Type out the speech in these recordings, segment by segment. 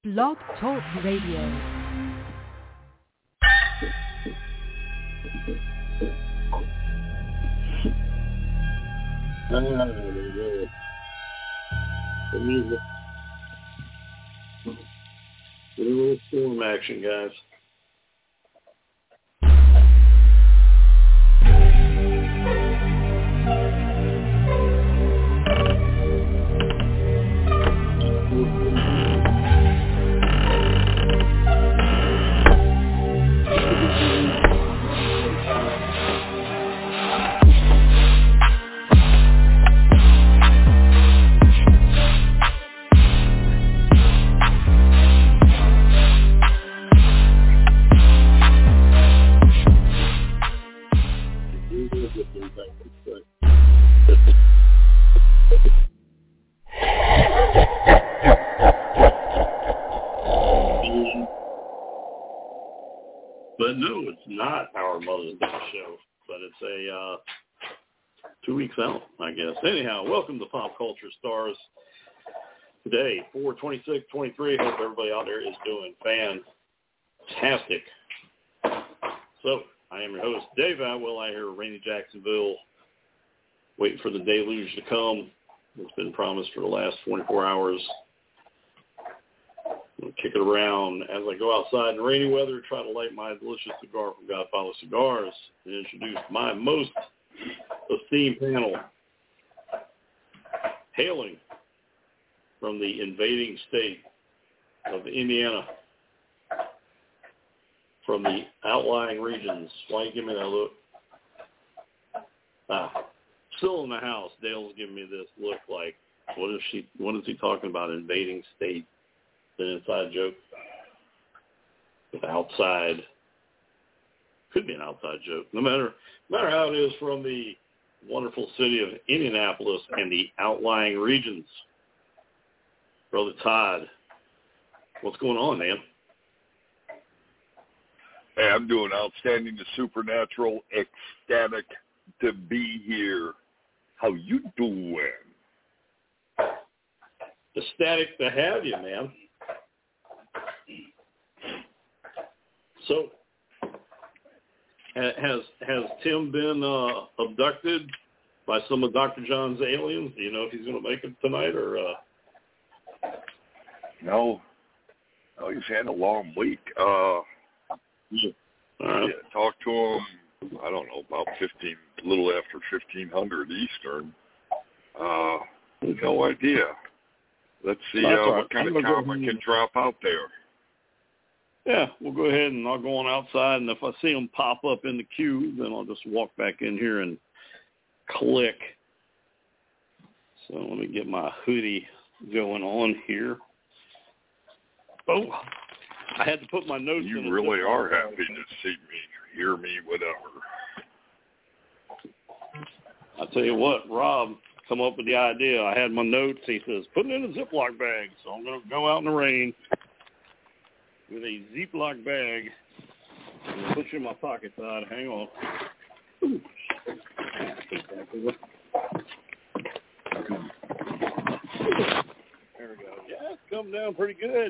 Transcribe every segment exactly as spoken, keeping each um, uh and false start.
Blog Talk Radio. Uh, the music. A little storm action, guys. But no, it's not our Mother's Day show, but it's a uh, two weeks out, I guess. Anyhow, welcome to Pop Culture Stars. Today, four twenty-six twenty-three. Hope everybody out there is doing fantastic. So, I am your host, Dave Atwell. I here in rainy Jacksonville, waiting for the deluge to come. It's been promised for the last twenty-four hours. I'm going to kick it around as I go outside in the rainy weather, try to light my delicious cigar from Godfather Cigars, and introduce my most esteemed panel, hailing from the invading state of Indiana, from the outlying regions. Why you give me that look? Ah, still in the house. Dale's giving me this look like, what is she? What is he talking about? Invading state? An inside joke. With outside. Could be an outside joke. No matter, no matter how it is, from the wonderful city of Indianapolis and the outlying regions. Brother Todd, what's going on, man? Hey, I'm doing outstanding, the supernatural, ecstatic to be here. How you doing? Ecstatic to have you, man. So, has has Tim been uh, abducted by some of Doctor John's aliens? Do you know if he's going to make it tonight or? Uh... No, no, he's had a long week. Uh, yeah. All right. Yeah, talked to him. I don't know, about fifteen, a little after fifteen hundred Eastern. Uh, no idea. Let's see uh, right. what kind I'm of comment can drop out there. Yeah, we'll go ahead and I'll go on outside, and if I see them pop up in the queue, then I'll just walk back in here and click. So let me get my hoodie going on here. Oh, I had to put my notes you in. You really are happy to see me, hear me, whatever. I tell you what, Rob come up with the idea. I had my notes. He says, put it in a Ziploc bag. So I'm going to go out in the rain with a Ziploc bag and put you in my pocket side. Hang on. Ooh. There we go. Yeah, it's coming down pretty good.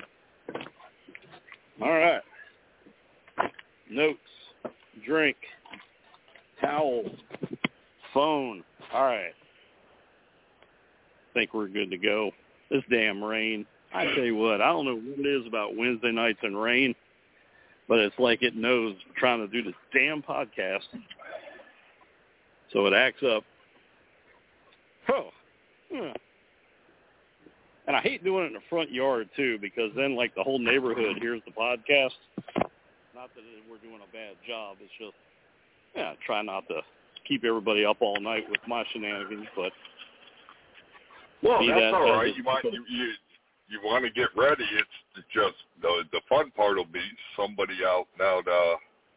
All right. Notes, drink, towel, phone. All right. I think we're good to go. This damn rain. I tell you what, I don't know what it is about Wednesday nights and rain, but it's like it knows trying to do this damn podcast. So it acts up. Oh. Yeah. And I hate doing it in the front yard, too, because then, like, the whole neighborhood hears the podcast. Not that we're doing a bad job. It's just, yeah, try not to keep everybody up all night with my shenanigans, but... Well, that's that, all right. You might... You, you, You want to get ready, it's just the the fun part will be somebody out now uh,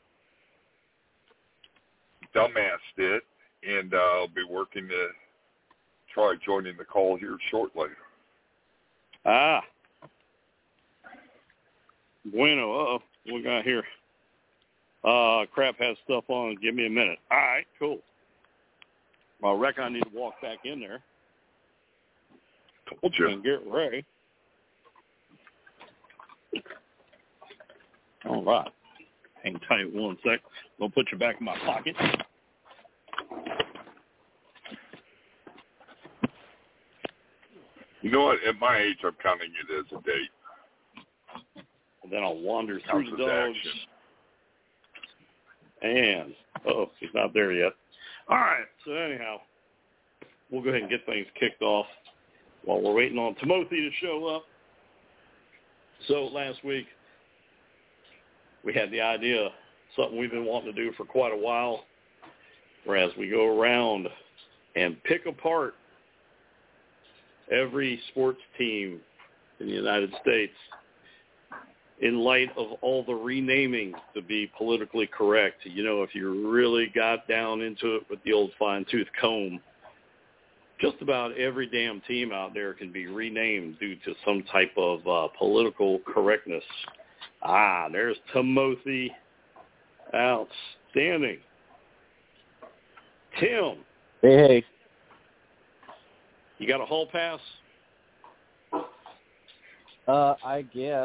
dumbassed it, and uh, I'll be working to try joining the call here shortly. Ah. Bueno, uh-oh. What we got here? Uh, crap has stuff on. Give me a minute. All right, cool. Well, I reckon I need to walk back in there. Told you. And get ready. All right. Hang tight one sec. I'll put you back in my pocket. You know what? At my age, I'm counting it as a date. And then I'll wander through How's the dogs. action? And, oh, he's not there yet. All right. So anyhow, we'll go ahead and get things kicked off while we're waiting on Timothy to show up. So last week, we had the idea, something we've been wanting to do for quite a while, whereas we go around and pick apart every sports team in the United States in light of all the renaming to be politically correct. You know, if you really got down into it with the old fine-tooth comb, just about every damn team out there can be renamed due to some type of uh, political correctness. Ah, there's Timothy. Outstanding. Tim. Hey, hey. You got a hall pass? Uh, I guess.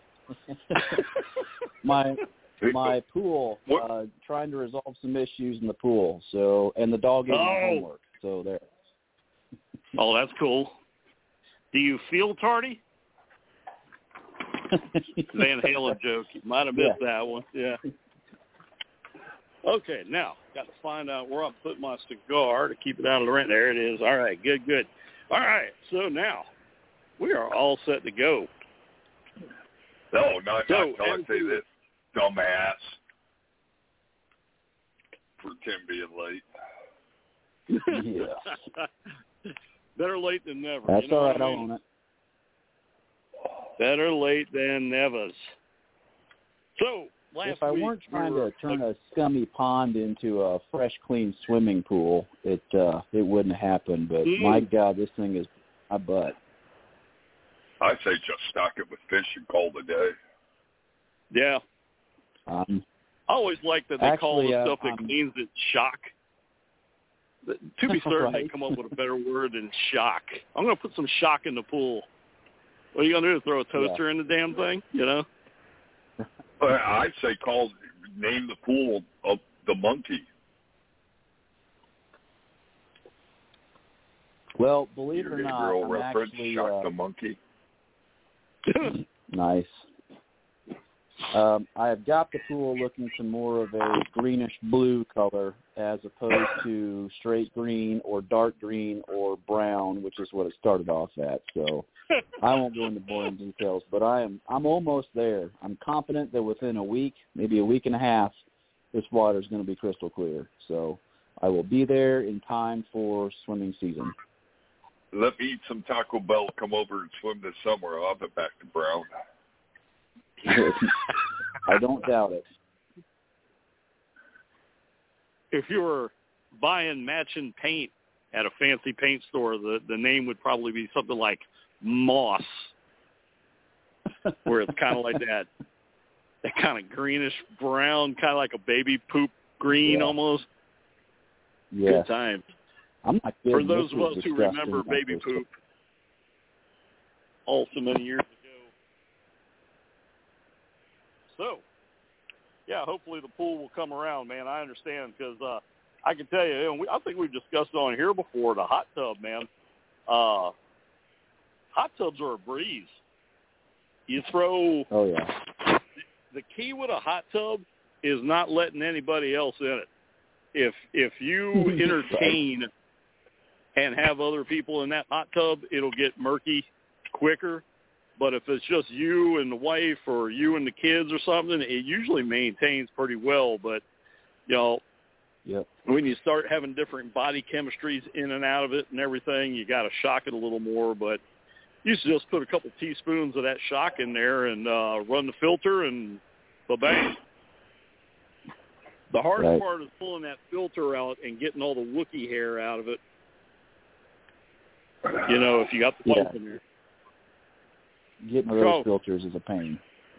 my my pool, uh, trying to resolve some issues in the pool. So, and the dog ate my Oh. homework. So there. Oh, that's cool. Do you feel tardy? Van Halen joke. You might have missed Yeah. that one. Yeah. Okay, now, got to find out where I put my cigar to keep it out of the rain. There it is. All right, good, good. All right, so now we are all set to go. No, not, So, not until I and- say this, dumbass, for Tim being late. Yes. Better late than never. That's you know all what right. I I'll mean? own it. Better late than never. So, last If I week, weren't we trying were, to turn a scummy pond into a fresh, clean swimming pool, it uh, it wouldn't happen. But Mm. my God, this thing is my butt. I say just stock it with fish and call it a day. Yeah. Um, I always like that they call Actually, the uh, stuff that um, cleans it shock. But to be certain, they Right. come up with a better word than shock. I'm going to put some shock in the pool. What are you going to do, throw a toaster in the damn thing, you know? But I'd say call, name the pool of the monkey. well, believe Your it or not, Gabriel I'm reference, actually shock uh, the monkey. nice. Um, I have got the pool looking to more of a greenish blue color as opposed to straight green or dark green or brown, which is what it started off at. So I won't go into boring details, but I am I'm almost there. I'm confident that within a week, maybe a week and a half, this water is going to be crystal clear. So I will be there in time for swimming season. Let me eat some Taco Bell, come over and swim this summer. I'll be back to brown. I don't doubt it. If you were buying matching paint at a fancy paint store, the, the name would probably be something like Moss, where it's kind of like that, that kind of greenish brown, kind of like a baby poop green Yeah. almost. Yeah. Good time. I'm not For kidding. those This of was us who disgusting remember when I baby first- poop, all so many years ago. So, yeah, hopefully the pool will come around, man. I understand because uh, I can tell you, and we, I think we've discussed it on here before, the hot tub, man. Uh, hot tubs are a breeze. You throw Oh, yeah. the key with a hot tub is not letting anybody else in it. If if you entertain and have other people in that hot tub, it'll get murky quicker. But if it's just you and the wife or you and the kids or something, it usually maintains pretty well. But, you know, Yep. when you start having different body chemistries in and out of it and everything, you got to shock it a little more. But you should just put a couple teaspoons of that shock in there and uh, run the filter and ba-bang. The hardest Right. part is pulling that filter out and getting all the Wookiee hair out of it. You know, if you got the pipe Yeah. in there. Getting rid of So- those filters is a pain.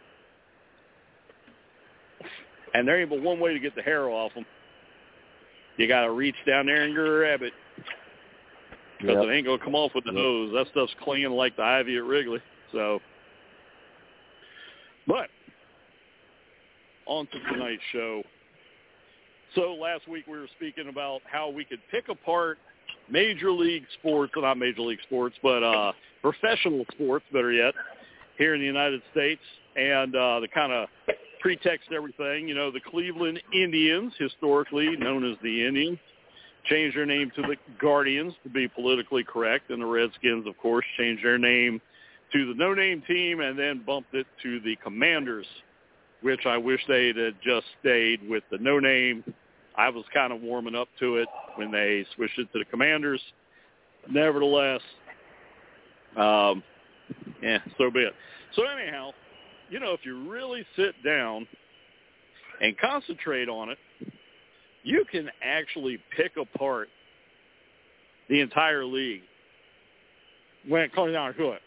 And there ain't but one way to get the hair off them. You got to reach down there and grab it because Yep. it ain't going to come off with the Yep. hose. That stuff's clinging like the ivy at Wrigley. So, but on to tonight's show. So last week we were speaking about how we could pick apart major league sports, well, not major league sports, but uh, professional sports, better yet, here in the United States, and uh, the kind of pretext everything. You know, the Cleveland Indians, historically known as the Indians, changed their name to the Guardians to be politically correct, and the Redskins, of course, changed their name to the no-name team and then bumped it to the Commanders, which I wish they'd had just stayed with the no-name. I was kind of warming up to it when they switched it to the Commanders. Nevertheless, um, yeah, so be it. So anyhow, you know, if you really sit down and concentrate on it, you can actually pick apart the entire league when it comes down to it.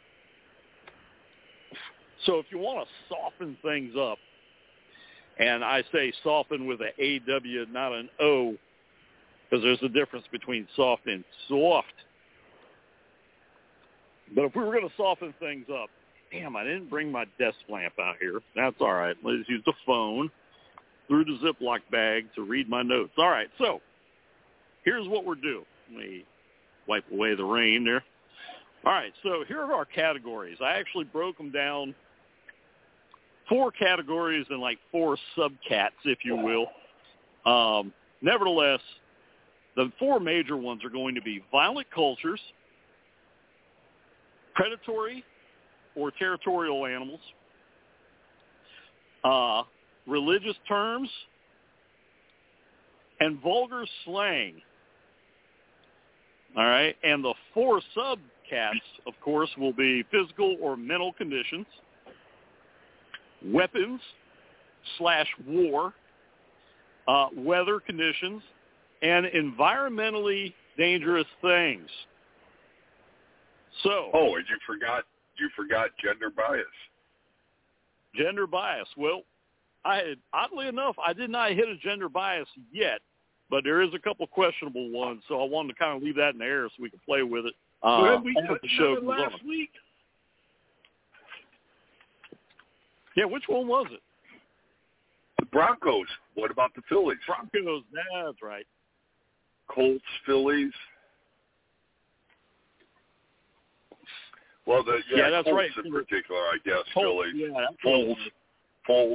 So if you want to soften things up, and I say soften with an A W, not an O, because there's a difference between soft and soft. But if we were going to soften things up, damn, I didn't bring my desk lamp out here. That's all right. Let's use the phone through the Ziploc bag to read my notes. All right, so here's what we're doing. Let me wipe away the rain there. All right, so here are our categories. I actually broke them down four categories and like four subcats, if you will. Um, nevertheless, the four major ones are going to be violent cultures, predatory or territorial animals, uh, religious terms, and vulgar slang. All right, and the four subcats, of course, will be physical or mental conditions, weapons slash war, uh, weather conditions, and environmentally dangerous things. So, oh, and you forgot you forgot gender bias. Gender bias. Well, I had, oddly enough, I did not hit a gender bias yet, but there is a couple questionable ones, so I wanted to kind of leave that in the air so we can play with it. Uh, well, we as the show goes last on. week. Yeah, which one was it? The Broncos. What about the Phillies? Broncos. That's right. Colts, Phillies. Well, the yeah, yeah that's Colts right. in particular, I guess. Colts, Phillies. Yeah, Foles. Foles.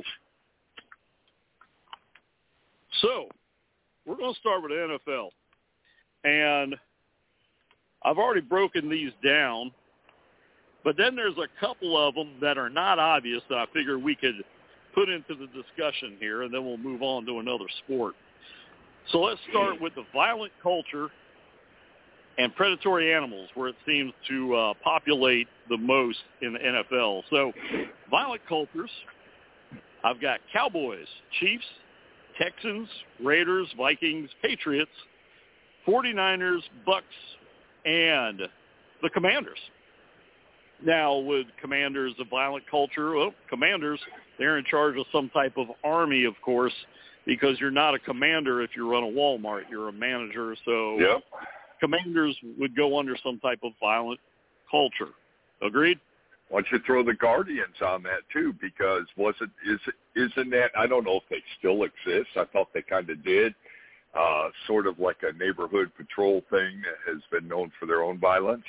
So, we're going to start with the N F L. And I've already broken these down, but then there's a couple of them that are not obvious that I figure we could put into the discussion here, and then we'll move on to another sport. So let's start with the violent culture and predatory animals, where it seems to uh, populate the most in the N F L. So violent cultures, I've got Cowboys, Chiefs, Texans, Raiders, Vikings, Patriots, forty-niners, Bucks, and the Commanders. Now, with Commanders a violent culture? Well, Commanders, they're in charge of some type of army, of course, because you're not a commander if you run a Walmart. You're a manager, so yep. Commanders would go under some type of violent culture. Agreed? Why don't you throw the Guardians on that, too, because wasn't, is, isn't that, I don't know if they still exist. I thought they kind of did. Uh, sort of like a neighborhood patrol thing that has been known for their own violence.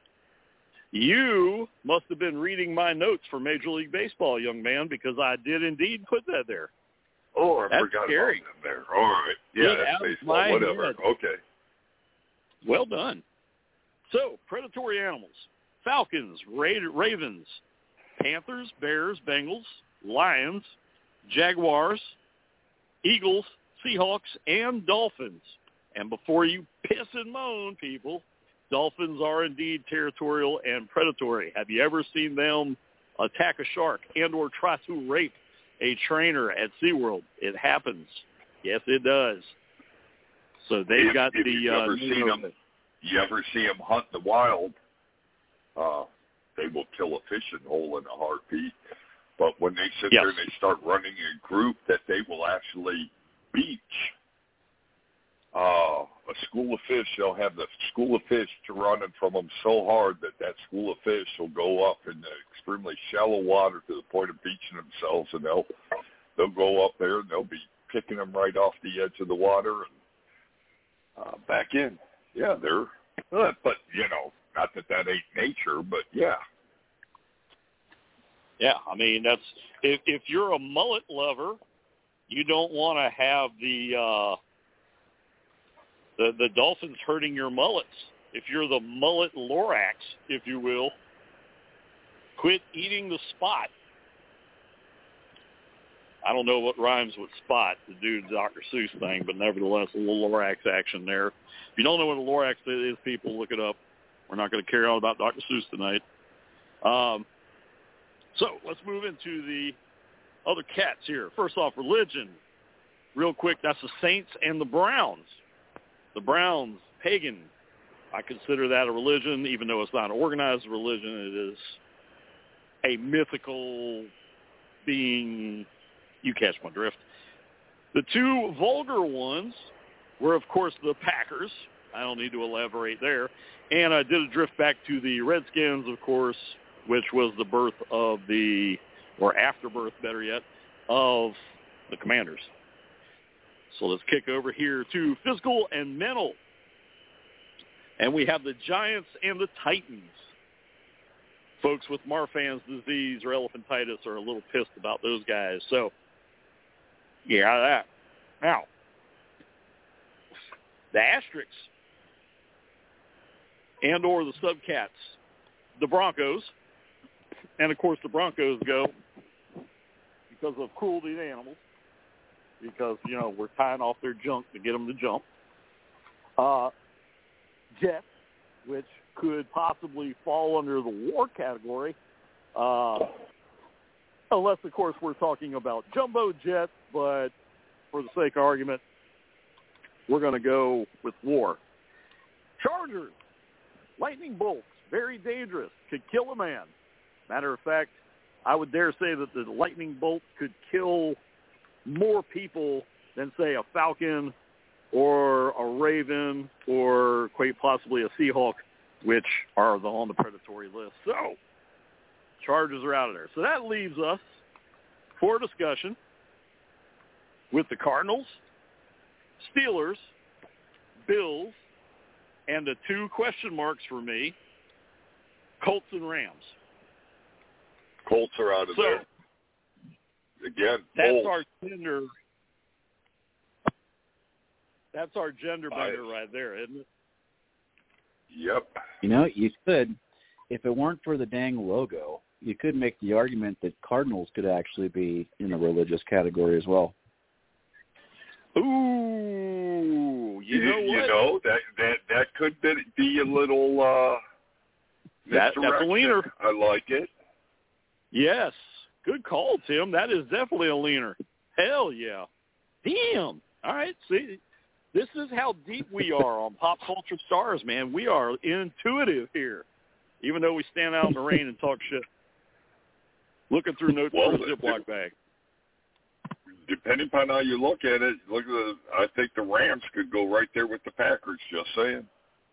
You must have been reading my notes for Major League Baseball, young man, because I did indeed put that there. Oh, I That's forgot scary. about them there. All right. Yeah, Get that's out of baseball. my Whatever. head. Okay. Well done. So, predatory animals. Falcons, Ra- Ravens, Panthers, Bears, Bengals, Lions, Jaguars, Eagles, Seahawks, and Dolphins. And before you piss and moan, people, dolphins are indeed territorial and predatory. Have you ever seen them attack a shark and or try to rape a trainer at SeaWorld? It happens. Yes, it does. So they've if, got if the... You've uh, ever seen them, you ever see them hunt in the wild, uh, they will kill a fishing hole in a heartbeat. But when they sit yes. there and they start running in a group, that they will actually beach uh, a school of fish. They'll have the school of fish to running from them so hard that that school of fish will go up in the extremely shallow water to the point of beaching themselves, and they'll they'll go up there and they'll be picking them right off the edge of the water and uh, back in. Yeah, they're, uh, but, you know, not that that ain't nature, but yeah. Yeah, I mean, that's, if, if you're a mullet lover, you don't want to have the, uh, the, the dolphins hurting your mullets. If you're the mullet Lorax, if you will, quit eating the spot. I don't know what rhymes with spot to do the Doctor Seuss thing, but nevertheless, a little Lorax action there. If you don't know what a Lorax is, people, look it up. We're not going to carry on about Doctor Seuss tonight. Um, so let's move into the other cats here. First off, religion. Real quick, that's the Saints and the Browns. The Browns, pagan. I consider that a religion, even though it's not an organized religion. It is a mythical being. You catch my drift. The two vulgar ones were, of course, the Packers. I don't need to elaborate there. And I did a drift back to the Redskins, of course, which was the birth of the, or afterbirth, better yet, of the Commanders. So let's kick over here to physical and mental. And we have the Giants and the Titans. Folks with Marfan's disease or elephantitis are a little pissed about those guys. So, yeah, that. Now, the asterisks and or the subcats, the Broncos, and, of course, the Broncos go because of cruelty to animals, because, you know, we're tying off their junk to get them to jump. Uh, Jets, which could possibly fall under the war category, uh, unless, of course, we're talking about jumbo jets, but for the sake of argument, we're going to go with war. Chargers, lightning bolts, very dangerous, could kill a man. Matter of fact, I would dare say that the lightning bolt could kill more people than, say, a falcon or a raven or quite possibly a seahawk, which are the, on the predatory list. So, Chargers are out of there. So that leaves us for discussion with the Cardinals, Steelers, Bills, and the two question marks for me, Colts and Rams. Colts are out of so, there. Again, that's Colts. our gender. That's our gender bender right there, isn't it? Yep. You know, you could, if it weren't for the dang logo, you could make the argument that Cardinals could actually be in the religious category as well. Ooh, you know you, what? You know, that, that, that could be, be a little uh, that, that's a leaner. I like it. Yes. Good call, Tim. That is definitely a leaner. Hell yeah. Damn. All right, see, this is how deep we are on Pop Culture Stars, man. We are intuitive here, even though we stand out in the rain and talk shit. Looking through notes well, for a Ziploc bag. Depending upon how you look at it, look at the, I think the Rams could go right there with the Packers, just saying.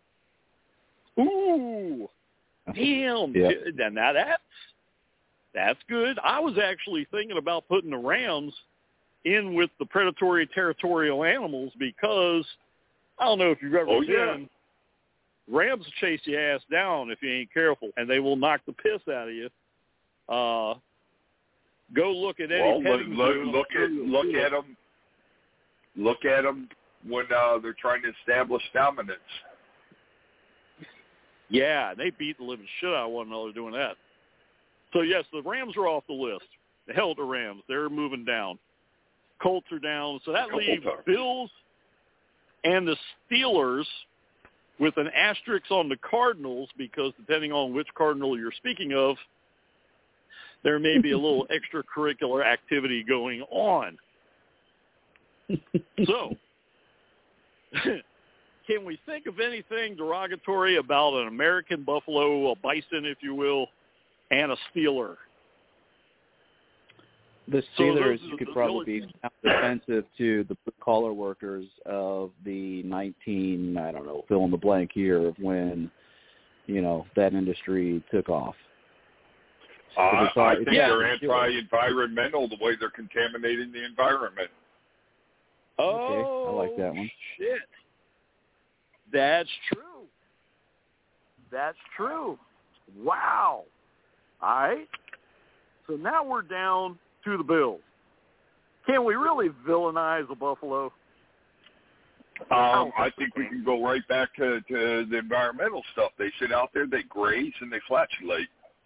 Ooh. Damn. Yep. Now that's, that's good. I was actually thinking about putting the Rams in with the predatory territorial animals because I don't know if you've ever oh, been. Yeah. Rams will chase your ass down if you ain't careful, and they will knock the piss out of you. Uh, go look at Eddie well, Petting's. look, look, look at look at them. Look at them when uh, they're trying to establish dominance. Yeah, they beat the living shit out of one another doing that. So yes, the Rams are off the list. The hell with the Rams, they're moving down. Colts are down, so that leaves Bills and the Steelers with an asterisk on the Cardinals because depending on which Cardinal you're speaking of, there may be a little extracurricular activity going on. So, can we think of anything derogatory about an American buffalo, a bison, if you will, and a Steeler? The So Steelers those are could the probably villages. be defensive to the blue-collar workers of the nineteen, I don't know, fill in the blank year of when, you know, that industry took off. Uh, It's all- I it's think yeah, they're sure. anti-environmental the way they're contaminating the environment. Oh, I like that one. Shit. That's true. That's true. Wow. All right. So now we're down to the Bills. Can we really villainize the Buffalo? Um, I think we can go right back to, to the environmental stuff. They sit out there, they graze, and they flatulate.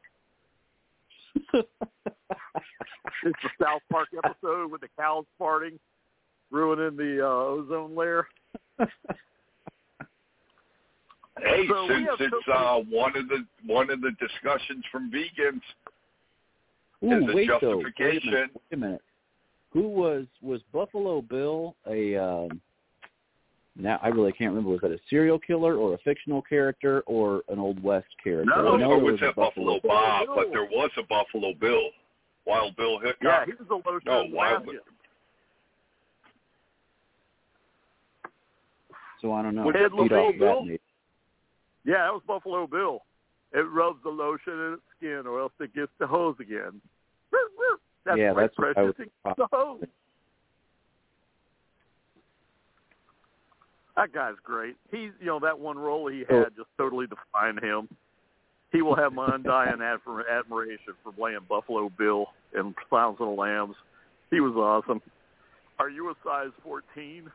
It's the South Park episode with the cows farting, ruining the uh, ozone layer. Hey, So we since have it's uh, one of the one of the discussions from vegans Ooh, as a wait, though. Wait a justification. minute. Wait a minute. Who was was Buffalo Bill a? Um, now I really can't remember. Was that a serial killer or a fictional character or an Old West character? No, I know or there was a that Buffalo, Bill. Bob? Bill. But there was a Buffalo Bill, Wild Bill Hickok. Yeah, he was the lotion No, in Wild. Nebraska. So I don't know. Was it Beat Buffalo off Bill? that meat. Yeah, that was Buffalo Bill. It rubs the lotion in its skin, or else it gets the hose again. That's Yeah, right, that's what I Precious. was- It gets the hose. That guy's great. He's, you know, that one role he had just totally defined him. He will have my undying admir- admiration for playing Buffalo Bill in Silence of the Lambs. He was awesome. Are you a size fourteen?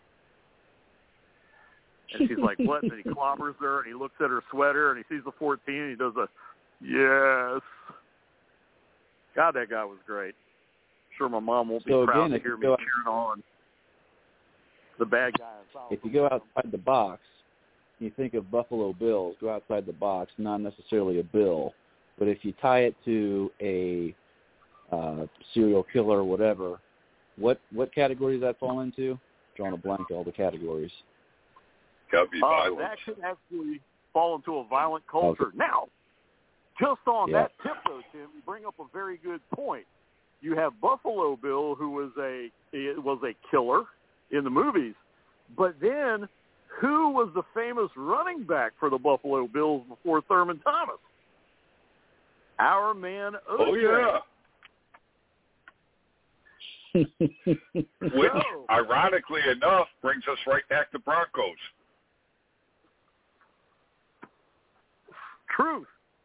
And she's like, what? And he clobbers her, and he looks at her sweater, and he sees the fourteen, and he does a, yes. God, that guy was great. Sure, my mom won't be So proud again, to if hear you me go- cheering on the bad guy. in Silence If of you the go Lambs. outside the box, and you think of Buffalo Bills, go outside the box, not necessarily a bill, but if you tie it to a uh, serial killer or whatever, what what category does that fall into? Drawing a blank to all the categories. Gotta be Uh, violent. that could actually fall into a violent culture. Okay. Now, just on Yeah. that tip, though, Tim, you bring up a very good point. You have Buffalo Bill, who was a was a killer in the movies, but then who was the famous running back for the Buffalo Bills before Thurman Thomas? Our man O J. Oh, yeah. Which, So- ironically enough, brings us right back to Broncos. Truth.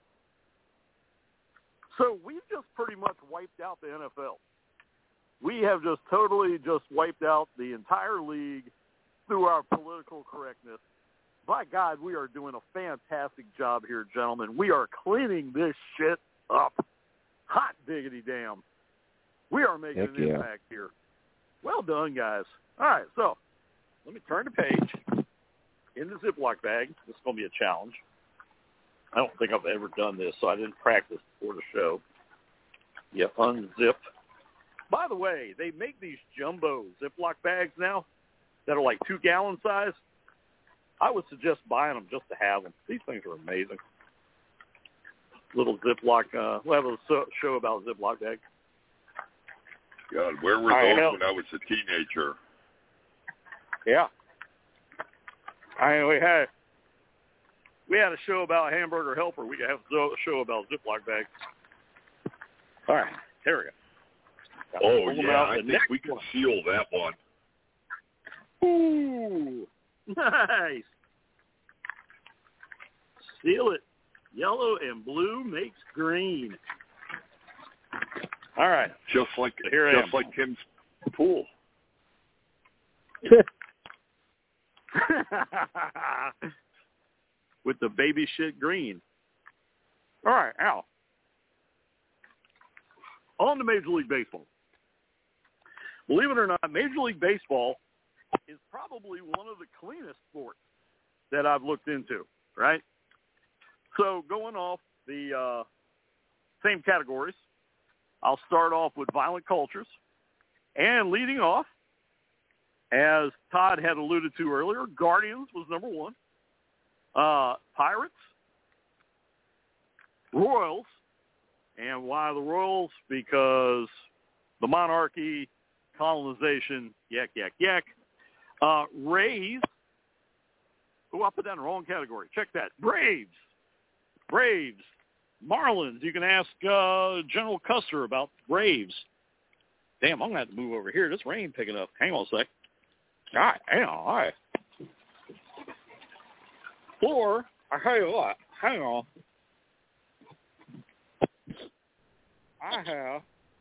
So we've just pretty much wiped out the N F L. We have just totally just wiped out the entire league through our political correctness. By God, we are doing a fantastic job here, gentlemen. We are cleaning this shit up. Hot diggity damn. We are making Heck an yeah. impact here. Well done, guys. All right, so let me turn the page in the Ziploc bag. This is going to be a challenge. I don't think I've ever done this, so I didn't practice before the show. You unzip. By the way, they make these jumbo Ziploc bags now that are like two-gallon size. I would suggest buying them just to have them. These things are amazing. Little Ziploc. Uh, we'll have a so- show about Ziploc bags. God, where were All right, those hell. when I was a teenager? Yeah. I mean, we had we had a show about Hamburger Helper. We could have a show about Ziploc bags. All right, here we go. Got to Oh, pull them yeah, out. I The think next we can one. seal that one. Ooh, nice. Seal it. Yellow and blue makes green. All right. Just like So here I just am. like Tim's pool. With the baby shit green. All right, Al. On to Major League Baseball. Believe it or not, Major League Baseball is probably one of the cleanest sports that I've looked into, right? So going off the uh, same categories, I'll start off with violent cultures. And leading off, as Todd had alluded to earlier, Guardians was number one. Uh, Pirates, Royals, and why the Royals? Because the monarchy, colonization, yak, yak, yak. Uh, Rays, oh, I put that in the wrong category. Check that. Braves, Braves, Marlins, you can ask uh, General Custer about Braves. Damn, I'm going to have to move over here. This rain picking up. Hang on a sec. God damn, all right. Or, I tell you what, hang on. I have,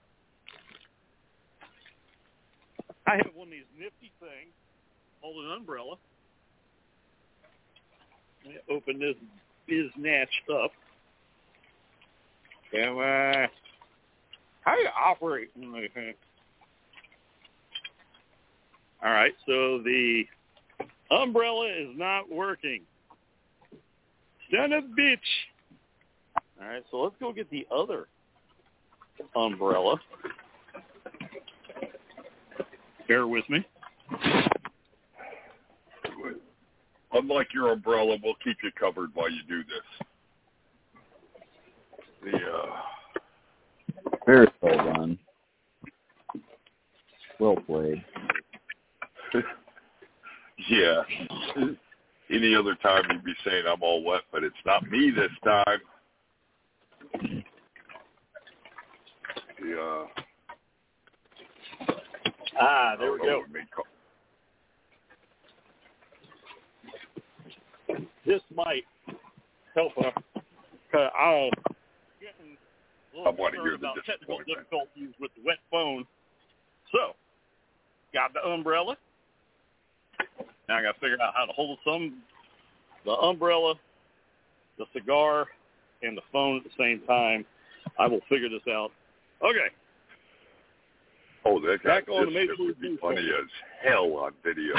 I have one of these nifty things called an umbrella. Let me open this biznatch up. And, uh, how do you operate in this thing? All right, so the umbrella is not working. Son of a bitch. All right, so let's go get the other umbrella. Bear with me. Unlike your umbrella, we'll keep you covered while you do this. The uh, Very well done. Well played. Yeah. Any other time you'd be saying I'm all wet, but it's not me this time. The, uh, ah, there we go. This might help us. Uh, I'll getting a little I want to hear the about technical disappointment. difficulties with the wet phone. So, got the umbrella. Now I got to figure out how to hold some, the umbrella, the cigar, and the phone at the same time. I will figure this out. Okay. Oh, that guy, Back on this the Major shit would League be Baseball. funny as hell on video.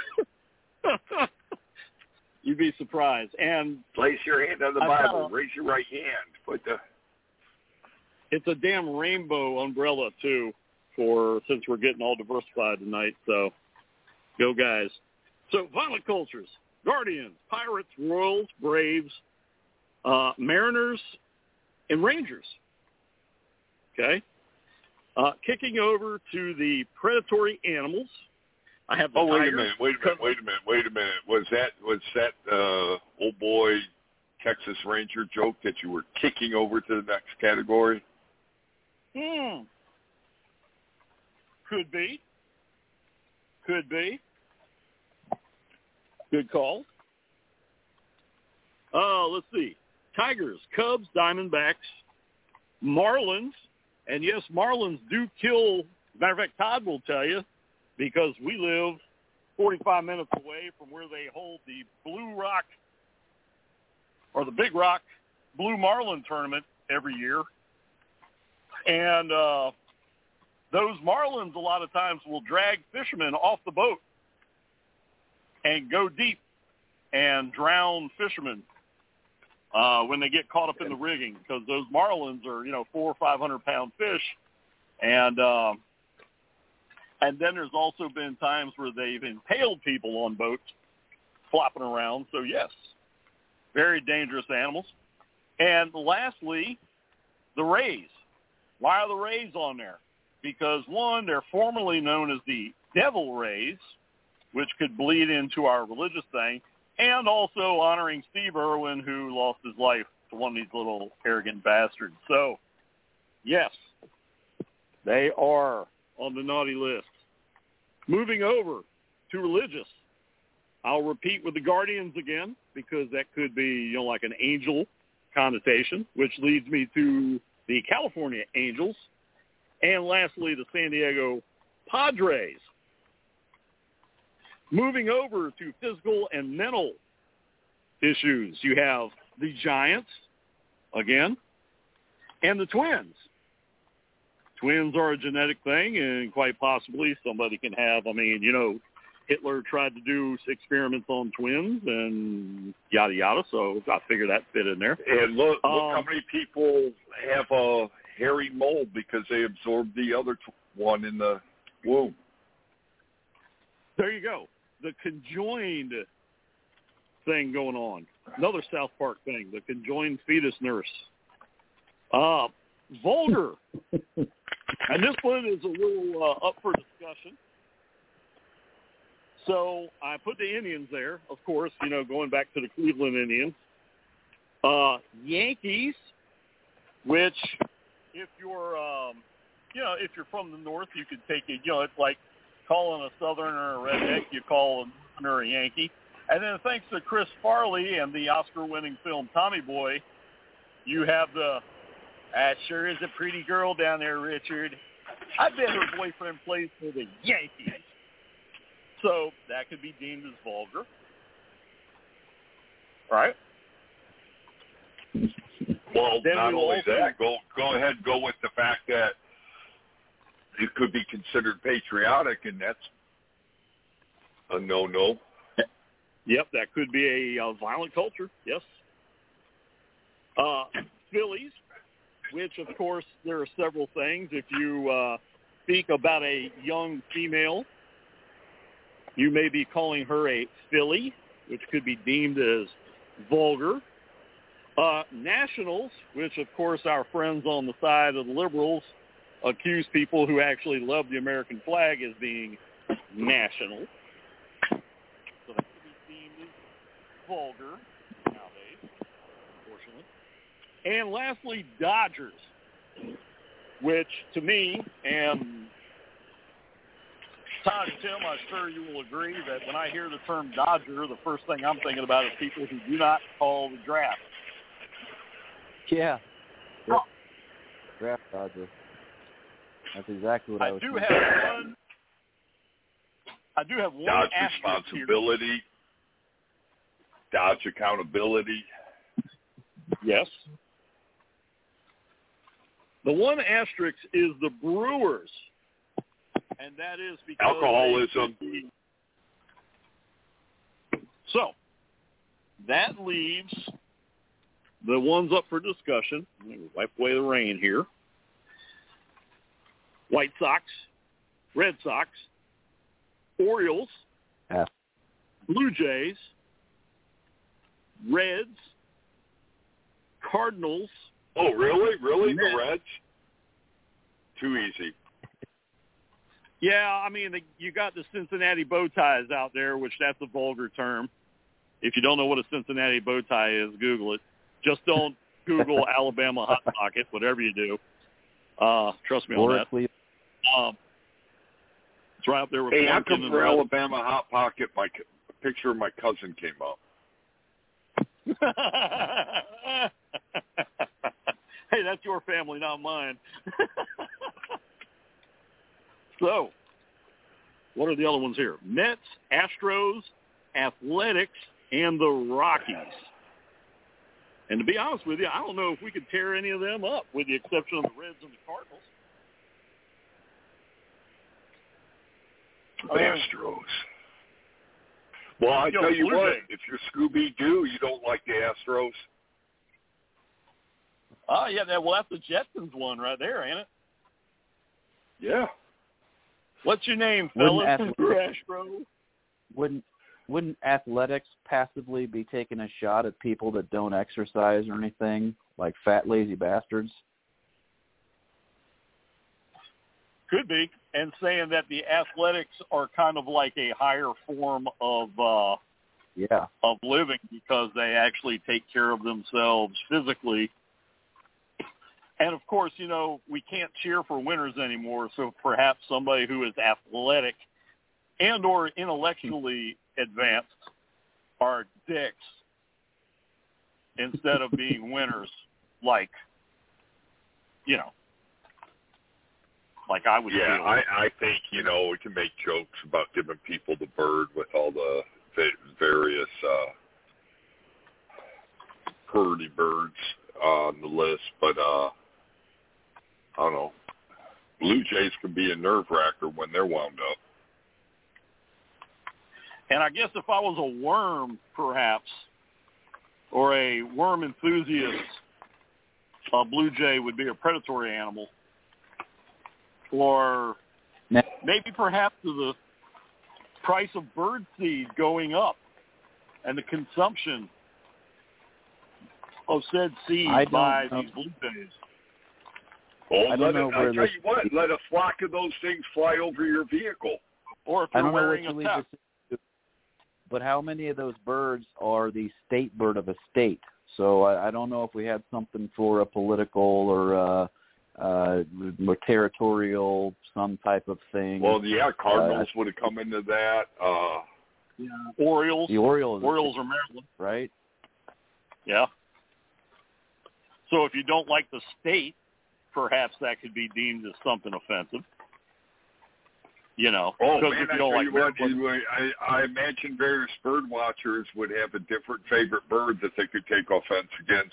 You'd be surprised. And Place your hand on the I've Bible. got a- Raise your right hand. Put the it's a damn rainbow umbrella, too, for since we're getting all diversified tonight. So, go, guys. So, violent cultures, Guardians, Pirates, Royals, Braves, uh, Mariners, and Rangers. Okay? Uh, kicking over to the predatory animals. I have the Oh, wait a Tigers. minute, wait a minute, wait a minute, wait a minute. Was that was that uh, old boy Texas Ranger joke that you were kicking over to the next category? Hmm. Could be. Could be. Good call. Uh, let's see. Tigers, Cubs, Diamondbacks, Marlins, and yes, Marlins do kill. Matter of fact, Todd will tell you, because we live forty-five minutes away from where they hold the Blue Rock or the Big Rock Blue Marlin tournament every year. And uh, those Marlins a lot of times will drag fishermen off the boat and go deep and drown fishermen uh, when they get caught up in the rigging, because those Marlins are, you know, four or five hundred pound fish. And, um, and then there's also been times where they've impaled people on boats flopping around. So, yes, very dangerous animals. And lastly, the Rays. Why are the Rays on there? Because, one, they're formerly known as the Devil Rays, which could bleed into our religious thing, and also honoring Steve Irwin, who lost his life to one of these little arrogant bastards. So, yes, they are on the naughty list. Moving over to religious, I'll repeat with the Guardians again, because that could be, you know, like an angel connotation, which leads me to the California Angels. And lastly, the San Diego Padres. Moving over to physical and mental issues, you have the Giants, again, and the Twins. Twins are a genetic thing, and quite possibly somebody can have, I mean, you know, Hitler tried to do experiments on twins and yada, yada, so I figure that fit in there. And look, look Um, how many people have a hairy mole because they absorbed the other t- one in the womb. There you go. The conjoined thing going on. Another South Park thing, the conjoined fetus nurse. Uh, vulgar. And this one is a little uh, up for discussion. So I put the Indians there, of course, you know, going back to the Cleveland Indians. Uh, Yankees, which if you're, um, you know, if you're from the north, you could take it, you know, it's like calling a southerner a redneck, you call a northerner a Yankee. And then thanks to Chris Farley and the Oscar-winning film Tommy Boy, you have the, that sure is a pretty girl down there, Richard. I bet her boyfriend plays for the Yankees. So that could be deemed as vulgar. Right? Well, Then not we only also, that, go go ahead and go with the fact that it could be considered patriotic, and that's a no-no. Yep, that could be a uh, violent culture, yes. Uh, Phillies, which, of course, there are several things. If you uh, speak about a young female, you may be calling her a filly, which could be deemed as vulgar. Uh, nationals, which, of course, our friends on the side of the liberals accuse people who actually love the American flag as being national. So that could be deemed as vulgar nowadays, unfortunately. And lastly, Dodgers, which to me, and Todd and Tim, I'm sure you will agree that when I hear the term Dodger, the first thing I'm thinking about is people who do not call the draft. Yeah. Yep. Draft Dodger. That's exactly what I, I was do thinking. have one. I do have one Dodge asterisk responsibility, here. Dodge accountability. Yes. The one asterisk is the Brewers, and that is because alcoholism. Be... So that leaves the ones up for discussion. Let me wipe away the rain here. White Sox, Red Sox, Orioles, yeah. Blue Jays, Reds, Cardinals. Oh, really? Really? Mets. The Reds? Too easy. Yeah, I mean, the, you got the Cincinnati bow ties out there, which that's a vulgar term. If you don't know what a Cincinnati bow tie is, Google it. Just don't Google Alabama Hot Pocket, whatever you do. Uh, trust me on or that. Um, it's right up there with Hey, how Plumpkin come and for Red. Alabama Hot Pocket, my c- picture of my cousin came up? Hey, that's your family, not mine. So, what are the other ones here? Mets, Astros, Athletics, and the Rockies. And to be honest with you, I don't know if we could tear any of them up, with the exception of the Reds and the Cardinals. Astros. Well, I Yo, tell you Blue what, Jays. if you're Scooby-Doo, you don't like the Astros. Oh, yeah, that, well, that's the Jetsons one right there, ain't it? Yeah. What's your name, Wouldn't fellas? Athletics, Astro? wouldn't wouldn't athletics passively be taking a shot at people that don't exercise or anything, like fat, lazy bastards? Could be. And saying that the Athletics are kind of like a higher form of uh, Yeah. of living because they actually take care of themselves physically. And, of course, you know, we can't cheer for winners anymore, so perhaps somebody who is athletic and or intellectually advanced are dicks instead of being winners like, you know, like I would Yeah, feel. I, I think, you know, we can make jokes about giving people the bird with all the va- various uh, hurdy birds on the list, but uh, I don't know. Blue Jays can be a nerve-wracker when they're wound up. And I guess if I was a worm, perhaps, or a worm enthusiast, a blue jay would be a predatory animal. Or maybe perhaps the price of bird seed going up and the consumption of said seed by know. these blue jays. Oh, I don't let know it, where I tell this- you what, let a flock of those things fly over your vehicle. Or if I you're don't know what wearing you a leave tux. this to, but how many of those birds are the state bird of a state? So I, I don't know if we had something for a political or uh, uh, more territorial, some type of thing. Well, yeah, Cardinals uh, would have come into that. Uh, yeah. Orioles. The Orioles. Orioles are Maryland. Right? Yeah. So if you don't like the state, perhaps that could be deemed as something offensive. You know, oh, because man, if you I don't tell like you what, Maryland, you, I, I imagine various bird watchers would have a different favorite bird that they could take offense against.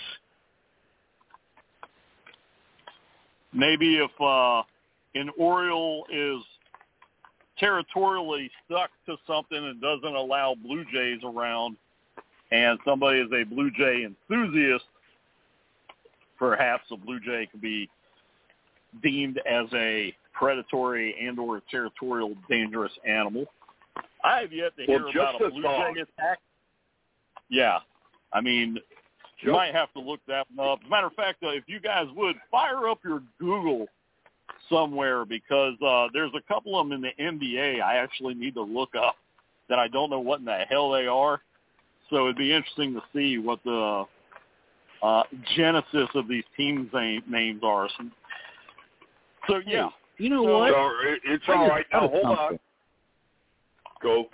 maybe if uh, an Oriole is territorially stuck to something and doesn't allow Blue Jays around, and somebody is a Blue Jay enthusiast, perhaps a Blue Jay could be deemed as a predatory and or a territorial dangerous animal. I have yet to hear well, about a Blue thought. Jay attack. Yeah. I mean, you Just, might have to look that one up. As a matter of fact, uh, if you guys would, fire up your Google somewhere, because uh, there's a couple of them in the N B A I actually need to look up that I don't know what in the hell they are. So it'd be interesting to see what the uh, genesis of these teams' name, names are. So, so yeah. You know So, what? So it, it's I all just right. thought Now, of hold on. something. Go.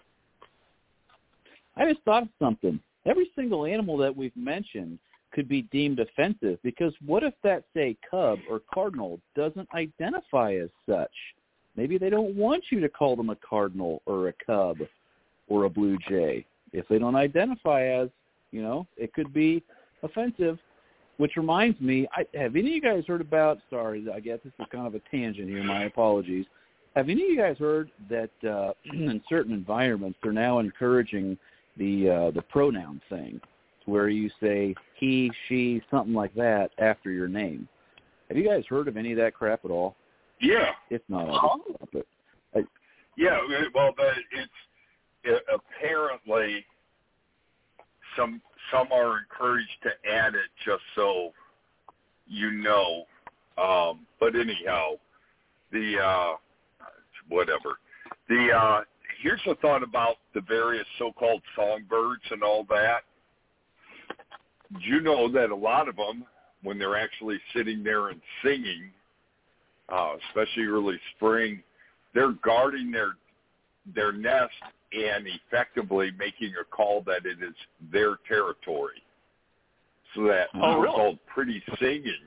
I just thought of something. Every single animal that we've mentioned could be deemed offensive, because what if that, say, cub or cardinal doesn't identify as such? Maybe they don't want you to call them a cardinal or a cub or a blue jay. If they don't identify as, you know, it could be offensive. Which reminds me, I, have any of you guys heard about, sorry, I guess this is kind of a tangent here, my apologies. Have any of you guys heard that uh, in certain environments they're now encouraging the uh, the pronoun thing, where you say he, she, something like that after your name? Have you guys heard of any of that crap at all? Yeah. If not, I'll just stop it. I, Yeah. Well, the, it's it, apparently some some are encouraged to add it just so you know. Um, but anyhow, the uh, whatever. The uh, here's a thought about the various so-called songbirds and all that. Do you know that a lot of them, when they're actually sitting there and singing, uh, especially early spring, they're guarding their their nest and effectively making a call that it is their territory. So that Oh, really? so-called pretty singing.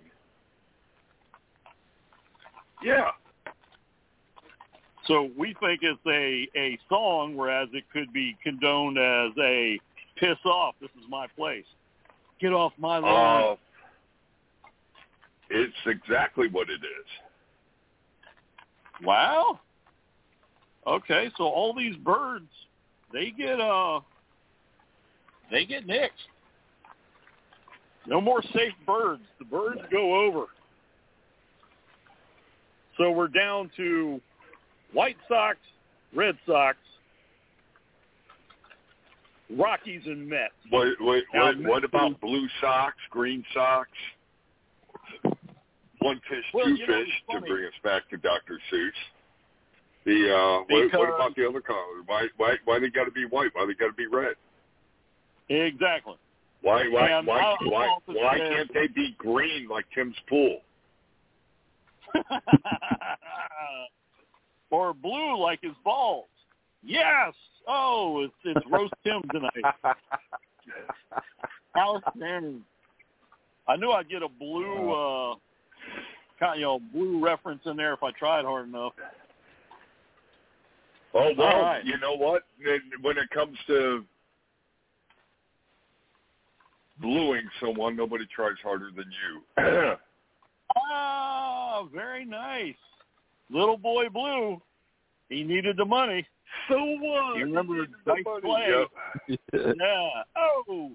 Yeah. So we think it's a, a song, whereas it could be condoned as a piss off, this is my place. Get off my lawn. Uh, it's exactly what it is. Wow. Okay, so all these birds, they get uh, they get nicked. No more safe birds. The birds go over. So we're down to White Sox, Red Sox, Rockies, and Mets. What, what, Now, what, what about blue socks, green socks? One fish, Well, two you know, fish, it's to funny. bring us back to Doctor Seuss. The uh, what, what Because- about the other color? Why, why, why they got to be white? Why they got to be red? Exactly. Why, why, And why, I- why, I also why said- can't they be green like Tim's pool? Or blue like his balls. Yes. Oh, it's it's roast Tim tonight. Outstanding. I knew I'd get a blue, uh, kind you know, blue reference in there if I tried hard enough. Oh well, All right. you know what? When it comes to bluing someone, nobody tries harder than you. Ah, very nice. Little boy Blue, he needed the money. So what? You remember Needed Dice the money. Clay? Yep. Yeah. Oh.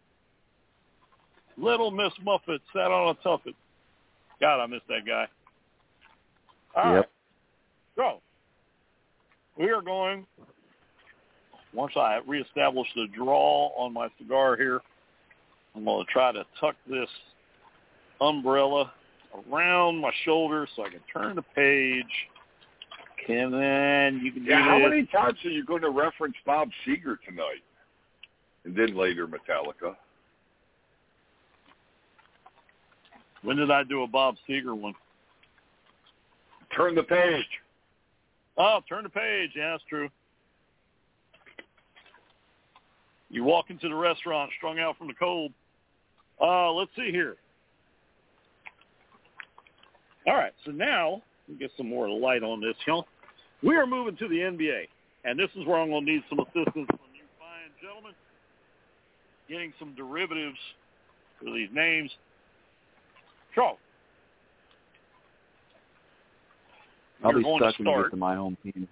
Little Miss Muffet sat on a tuffet. God, I miss that guy. All Yep. right. So, we are going, once I reestablish the draw on my cigar here, I'm going to try to tuck this umbrella around my shoulder so I can turn the page. And then you can do Yeah, how this. many times are you going to reference Bob Seger tonight? And then later Metallica. When did I do a Bob Seger one? Turn the page. Oh, turn the page. Yeah, that's true. You walk into the restaurant strung out from the cold. Uh, let's see here. All right, so now we'll get some more light on this, y'all. We are moving to the N B A, and this is where I'm going to need some assistance from you fine gentlemen, getting some derivatives for these names. Charles. I'll be going stuck to when we start. get to my home team.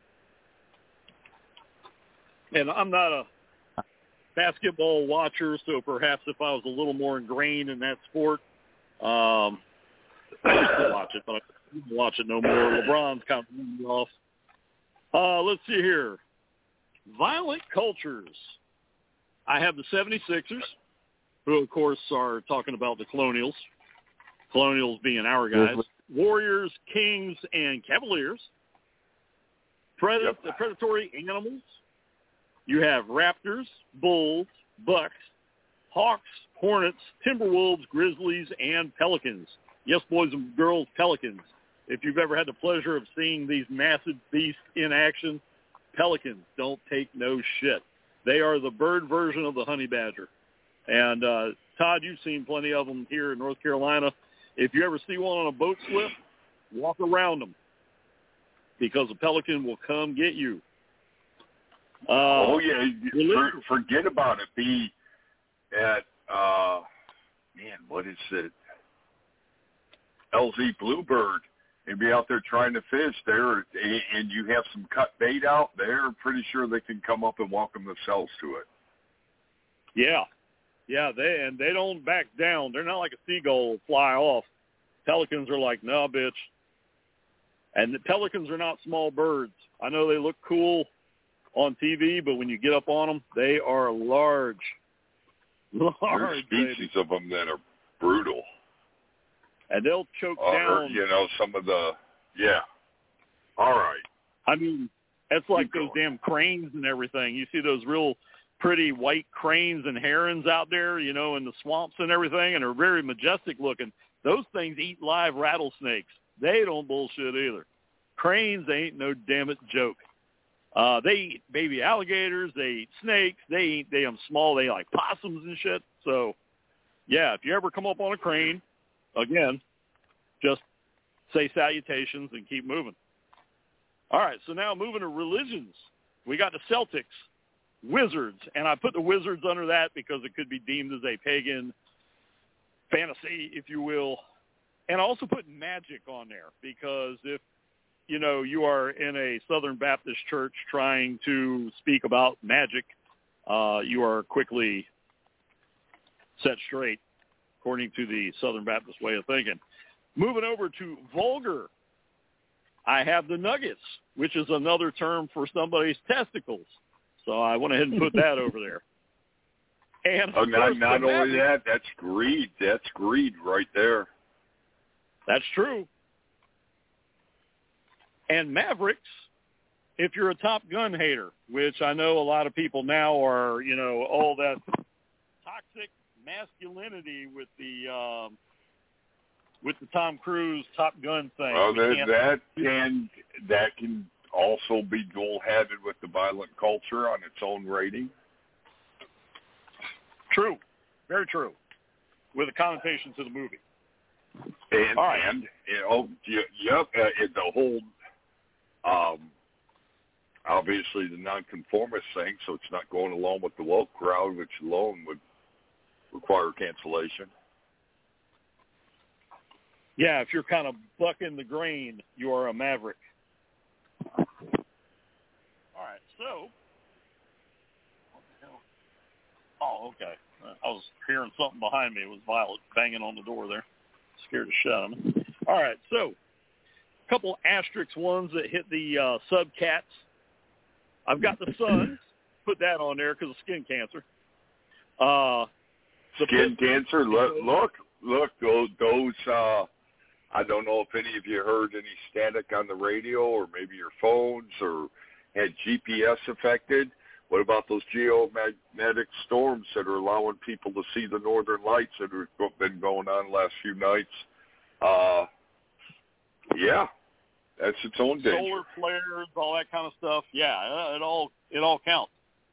And I'm not a basketball watcher, so perhaps if I was a little more ingrained in that sport, um, I used to watch it, but I don't watch it no more. LeBron's kind of moving me off. Uh, let's see here. Violent cultures. I have the seventy-sixers, who, of course, are talking about the Colonials. Colonials being our guys. Warriors, Kings, and Cavaliers. Pred- Yep. the predatory animals. You have Raptors, Bulls, Bucks, Hawks, Hornets, Timberwolves, Grizzlies, and Pelicans. Yes, boys and girls, Pelicans. If you've ever had the pleasure of seeing these massive beasts in action, Pelicans don't take no shit. They are the bird version of the honey badger. And, uh, Todd, you've seen plenty of them here in North Carolina. If you ever see one on a boat slip, walk around them because a pelican will come get you. Uh, oh, yeah. For, forget about it. Be at, uh, man, what is it? L Z Bluebird. And be out there trying to fish there, and you have some cut bait out there, pretty sure they can come up and welcome themselves to it. Yeah. Yeah, they and they don't back down. They're not like a seagull will fly off. Pelicans are like, no, bitch. And the pelicans are not small birds. I know they look cool on T V, but when you get up on them, they are large. Large, There's species baby. of them that are brutal. And they'll choke Uh, down. or, you know, some of the, yeah. All right. I mean, it's like Keep those going. damn cranes and everything. You see those real pretty white cranes and herons out there, you know, in the swamps and everything, and they're very majestic looking. Those things eat live rattlesnakes. They don't bullshit either. Cranes, they ain't no damn it joke. Uh, they eat baby alligators. They eat snakes. They eat damn small. They like possums and shit. So, yeah, if you ever come up on a crane, again, just say salutations and keep moving. All right, so now moving to religions. We got the Celtics, Wizards, and I put the Wizards under that because it could be deemed as a pagan fantasy, if you will. And I also put Magic on there because if, you know, you are in a Southern Baptist church trying to speak about magic, uh, you are quickly set straight, according to the Southern Baptist way of thinking. Moving over to vulgar, I have the Nuggets, which is another term for somebody's testicles. So I went ahead and put that over there. And Oh, not, course, not only Magic, that, that's greed. That's greed right there. That's true. And Mavericks, if you're a Top Gun hater, which I know a lot of people now are, you know, all that toxic masculinity with the um, with the Tom Cruise Top Gun thing. Well, We that, can't- that can that can also be dual-headed with the violent culture on its own rating. True, very true, with a connotation to the movie. And, All right. and you know, y- yep, uh, it, the whole, um, obviously the nonconformist thing, so it's not going along with the woke crowd, which alone would require cancellation. Yeah, if you're kind of bucking the grain, you are a maverick. All right, so. What the hell? Oh, okay. I was hearing something behind me. It was Violet banging on the door there. Scared the shit out of me. All right, so a couple asterisk ones that hit the uh, subcats. I've got the Suns. Put that on there because of skin cancer. Uh, the Skin Pistons, cancer, look, look, look, those, those uh, I don't know if any of you heard any static on the radio or maybe your phones or had G P S affected. What about those geomagnetic storms that are allowing people to see the northern lights that have been going on the last few nights? Uh, yeah, that's its own danger. Solar flares, all that kind of stuff. Yeah, it all it all counts.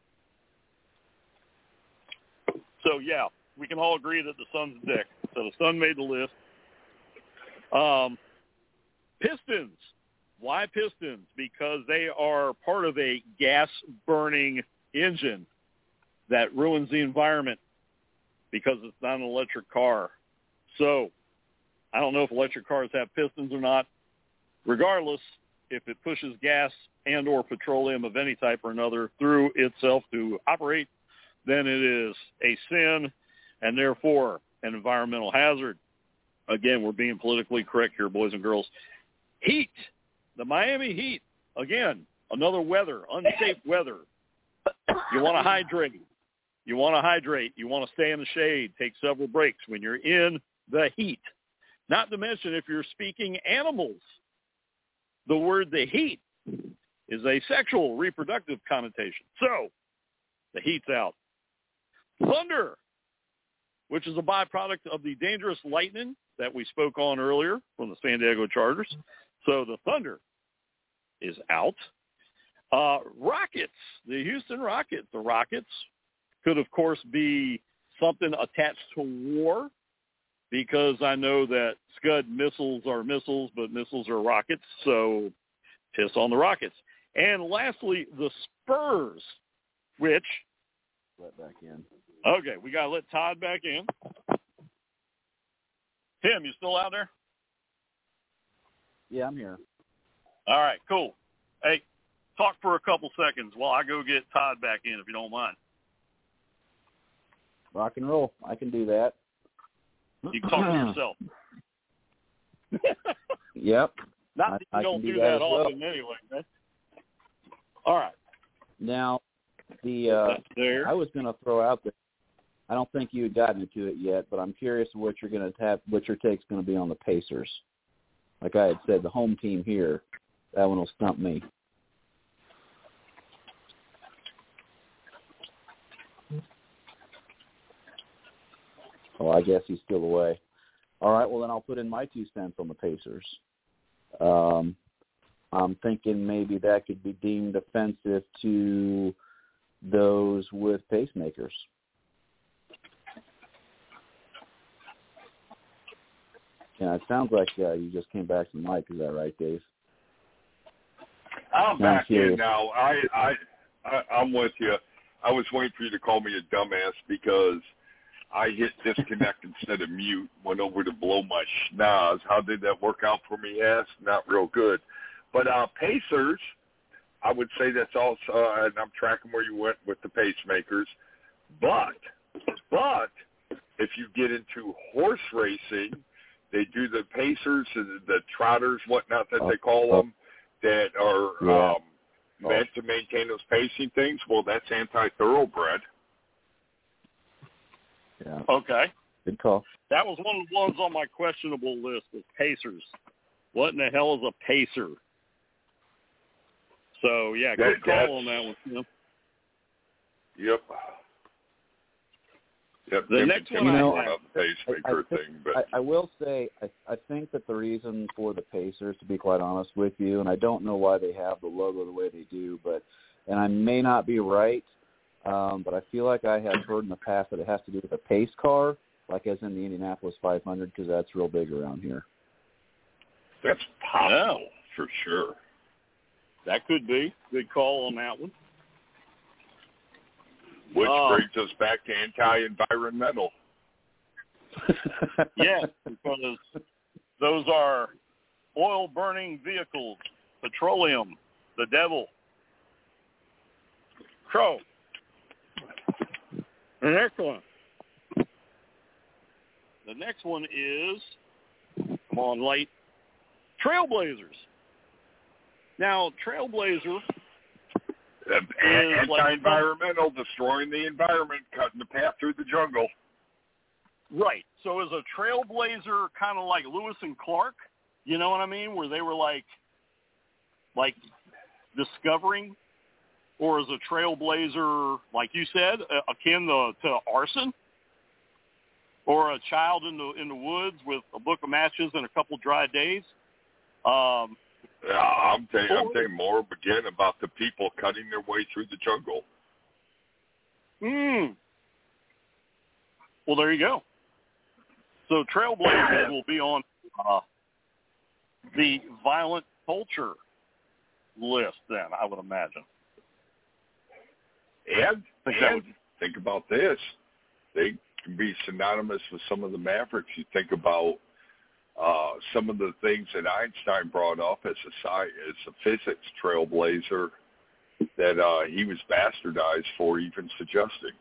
So, yeah, we can all agree that the sun's a dick. So the sun made the list. Um, pistons. Why pistons? Because they are part of a gas-burning engine that ruins the environment because it's not an electric car. So I don't know if electric cars have pistons or not. Regardless, if it pushes gas and or petroleum of any type or another through itself to operate, then it is a sin and therefore an environmental hazard. Again, we're being politically correct here, boys and girls. Heat. The Miami Heat. Again, another weather, unsafe weather. You want to hydrate. You want to hydrate. You want to stay in the shade. Take several breaks when you're in the heat. Not to mention if you're speaking animals. The word the heat is a sexual reproductive connotation. So the heat's out. Thunder, which is a byproduct of the dangerous lightning that we spoke on earlier from the San Diego Chargers. So the Thunder is out. Uh, Rockets, the Houston Rockets. The Rockets could, of course, be something attached to war because I know that Scud missiles are missiles, but missiles are rockets, so piss on the Rockets. And lastly, the Spurs, which... Let back in. Okay, we got to let Todd back in. Tim, you still out there? Yeah, I'm here. All right, cool. Hey, talk for a couple seconds while I go get Todd back in, if you don't mind. Rock and roll. I can do that. You can talk to yourself. Yep. Not that you I, don't I do do that, that often well. anyway, man. All right. Now, the uh, there. I was going to throw out there. I don't think you had gotten into it yet, but I'm curious what you're going to have, what your take's going to be on the Pacers. Like I had said, the home team here, that one will stump me. Oh, I guess he's still away. All right, well, then I'll put in my two cents on the Pacers. Um, I'm thinking maybe that could be deemed offensive to those with pacemakers. Yeah, it sounds like uh, you just came back to Mike. Is that right, Dave? I'm No, back I'm in now. I, I, I, I'm with you. I was waiting for you to call me a dumbass because I hit disconnect instead of mute, went over to blow my schnoz. How did that work out for me? Yes, not real good. But uh, Pacers, I would say that's also, uh, and I'm tracking where you went with the pacemakers. But, but if you get into horse racing, they do the Pacers, and the trotters, whatnot that they call them, that are Yeah. um, meant to maintain those pacing things. Well, that's anti-thoroughbred. Yeah. Okay. Good call. That was one of the ones on my questionable list was Pacers. What in the hell is a Pacer? So, yeah, good That- call on that one. Tim. Yep. Yep. The Tim next can one tell I you have- about the pacemaker I think- thing, but I, I will say, I, I think that the reason for the Pacers, to be quite honest with you, and I don't know why they have the logo the way they do, but, and I may not be right, um, but I feel like I have heard in the past that it has to do with a pace car, like as in the Indianapolis five hundred, because that's real big around here. that's possible for sure. That could be. Good call on that one. Which Uh, brings us back to anti-environmental. Yes, because those are oil-burning vehicles, petroleum, the devil. Crow. The next one. The next one is, come on, light, Trailblazers. Now, Trailblazer Uh, Is like- anti-environmental, destroying the environment, cutting the path through the jungle. Right. So is a Trailblazer kind of like Lewis and Clark? You know what I mean? Where they were like, like discovering or is a trailblazer, like you said, akin to, to arson? Or a child in the in the woods with a book of matches and a couple dry days? Um, yeah, I'm thinking I'm thinking more again about the people cutting their way through the jungle. Hmm. Well, there you go. So trailblazers will be on uh, the violent culture list then, I would imagine. And, and would... think about this. They can be synonymous with some of the Mavericks. You think about uh, some of the things that Einstein brought up as a, sci- as a physics trailblazer that uh, he was bastardized for even suggesting.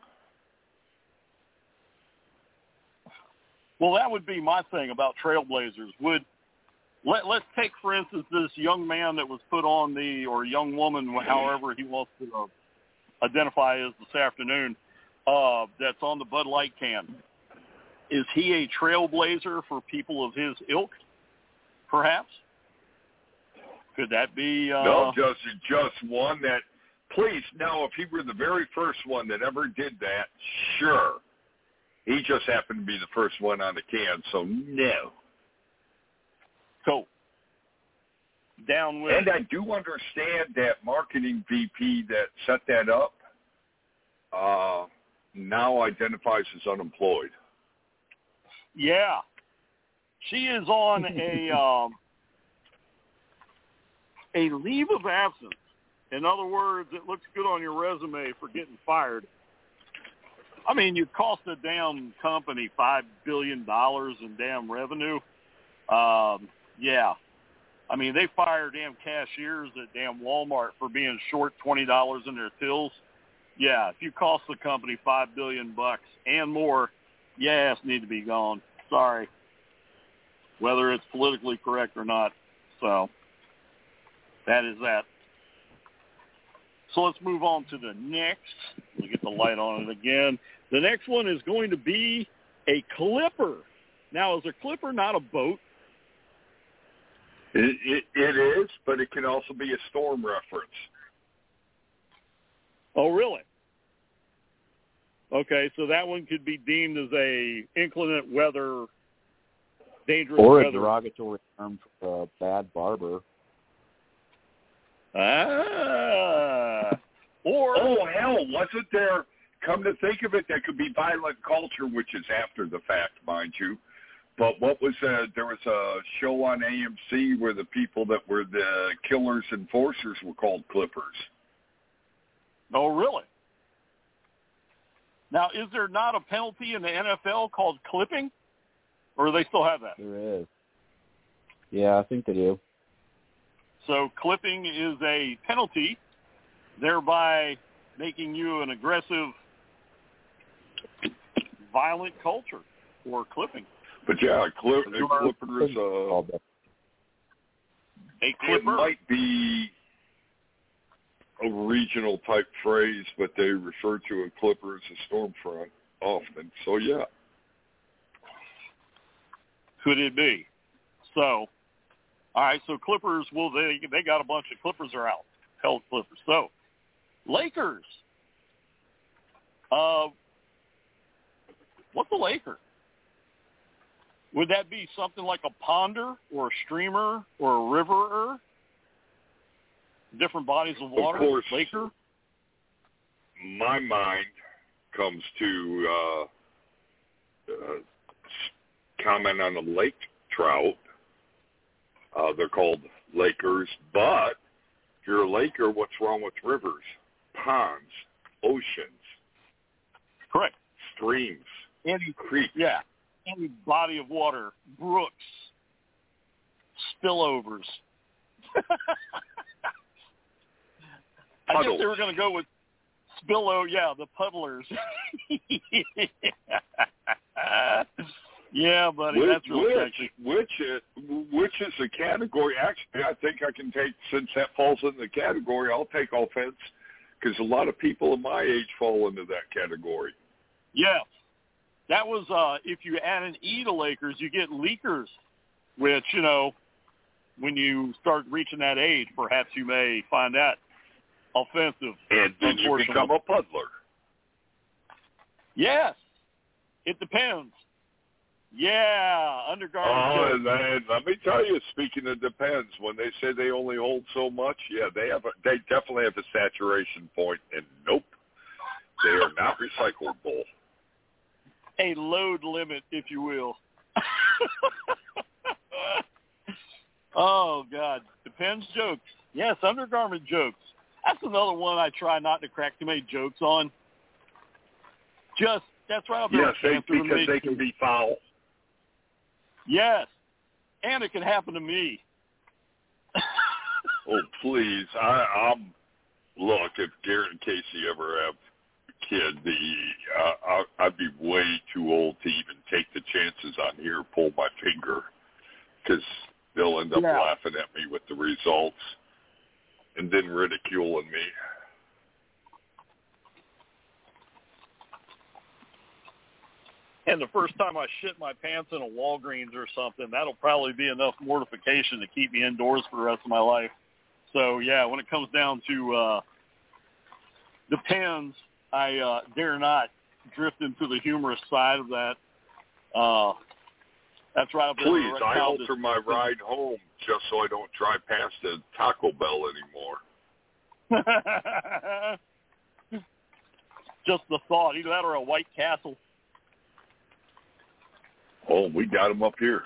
Well, that would be my thing about trailblazers. Would let, let's take, for instance, this young man that was put on the, or young woman, however he wants to uh, identify as this afternoon, uh, that's on the Bud Light can. Is he a trailblazer for people of his ilk, perhaps? Could that be? Uh... No, just just one that, please, now, if he were the very first one that ever did that, sure. He just happened to be the first one on the can, so no. So, down with. And I do understand that marketing V P that set that up uh, now identifies as unemployed. Yeah. She is on a um, a leave of absence. In other words, it looks good on your resume for getting fired. I mean, you cost a damn company five billion dollars in damn revenue. Um, yeah. I mean, they fire damn cashiers at damn Walmart for being short twenty dollars in their tills. Yeah, if you cost the company five billion dollars bucks and more, your ass need to be gone. Sorry. Whether it's politically correct or not. So, that is that. So let's move on to the next. We'll get the light on it again. The next one is going to be a clipper. Now, is a clipper not a boat? It, it, it is, but it can also be a storm reference. Oh, really? Okay, so that one could be deemed as a inclement weather, dangerous or weather. a derogatory term for a bad barber. Ah. Or oh hell, wasn't there? Come to think of it, that could be violent culture, which is after the fact, mind you. But what was uh, there was a show on A M C where the people that were the killers and enforcers were called Clippers. Oh, really? Now, is there not a penalty in the N F L called clipping, or do they still have that? There is. Yeah, I think they do. So clipping is a penalty, thereby making you an aggressive, violent culture for clipping. But yeah, a, clip, a clipper is a, a clipper. It might be a regional type phrase, but they refer to a clipper as a storm front often. So yeah. Could it be? So, all right, so Clippers, well, they they got a bunch of Clippers are out, held Clippers. So, Lakers. Uh, what's a Laker? Would that be something like a ponder or a streamer or a riverer? Different bodies of water? Of course, Laker? My mind comes to uh, uh, comment on a lake trout. Uh, they're called Lakers, but if you're a Laker, what's wrong with rivers, ponds, oceans? Correct. Streams, Any creeks. Yeah. Any body of water, brooks, spillovers. I Puddles. guess they were going to go with spillo, yeah, the puddlers. Yeah, buddy, which, that's real which, sexy. Which is, which is a category, actually, I think I can take, since that falls in the category, I'll take offense, because a lot of people of my age fall into that category. Yeah. That was, uh, if you add an E to Lakers, you get leakers, which, you know, when you start reaching that age, perhaps you may find that offensive. And then you become a puddler. Yes. It depends. Yeah, undergarment. Oh, and then, let me tell you, speaking of depends, when they say they only hold so much, yeah, they have a, they definitely have a saturation point, and nope, they are not recyclable. A load limit, if you will. Oh, God. Depends jokes. Yes, undergarment jokes. That's another one I try not to crack too many jokes on. Just, that's right up there. Yes, they, because they can be foul. Yes, and it can happen to me. Oh, please. I, I'm, look, if Garrett and Casey ever have a kid, the uh, I, I'd be way too old to even take the chances on here, pull my finger, because they'll end up yeah. laughing at me with the results and then ridiculing me. And the first time I shit my pants in a Walgreens or something, that'll probably be enough mortification to keep me indoors for the rest of my life. So, yeah, when it comes down to uh, depends, I uh, dare not drift into the humorous side of that. Uh, that's right up there. Please, I alter my ride home just so I don't drive past a Taco Bell anymore. Just the thought. Either that or a White Castle. Oh, we got them up here.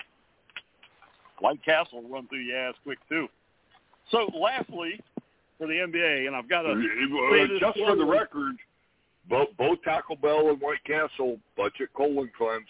White Castle will run through your ass quick, too. So, lastly, for the N B A, and I've got to uh, just for the record, both, both Taco Bell and White Castle budget colon cleanse.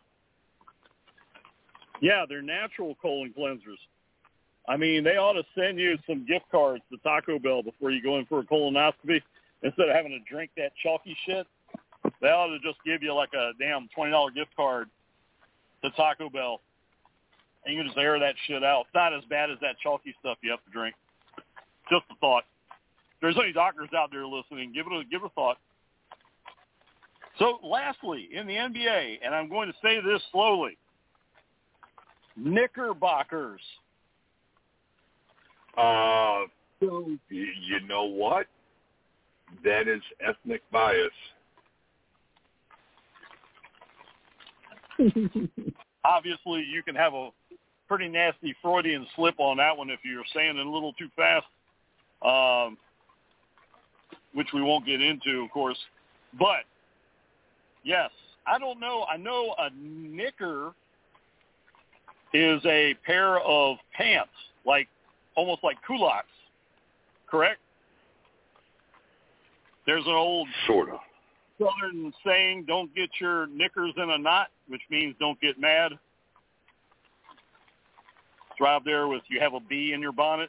Yeah, they're natural colon cleansers. I mean, they ought to send you some gift cards to Taco Bell before you go in for a colonoscopy. Instead of having to drink that chalky shit, they ought to just give you like a damn twenty dollars gift card to Taco Bell, and you can just air that shit out. It's not as bad as that chalky stuff you have to drink. Just a thought. If there's any doctors out there listening, give it a, give it a thought. So, lastly, in the N B A, and I'm going to say this slowly, Knickerbockers. Uh, you know what? That is ethnic bias. Obviously, you can have a pretty nasty Freudian slip on that one if you're saying it a little too fast, um, which we won't get into, of course. But, yes, I don't know. I know a knicker is a pair of pants, like almost like culottes, correct? There's an old sort of Southern saying, don't get your knickers in a knot, which means don't get mad. It's right up there with you have a bee in your bonnet.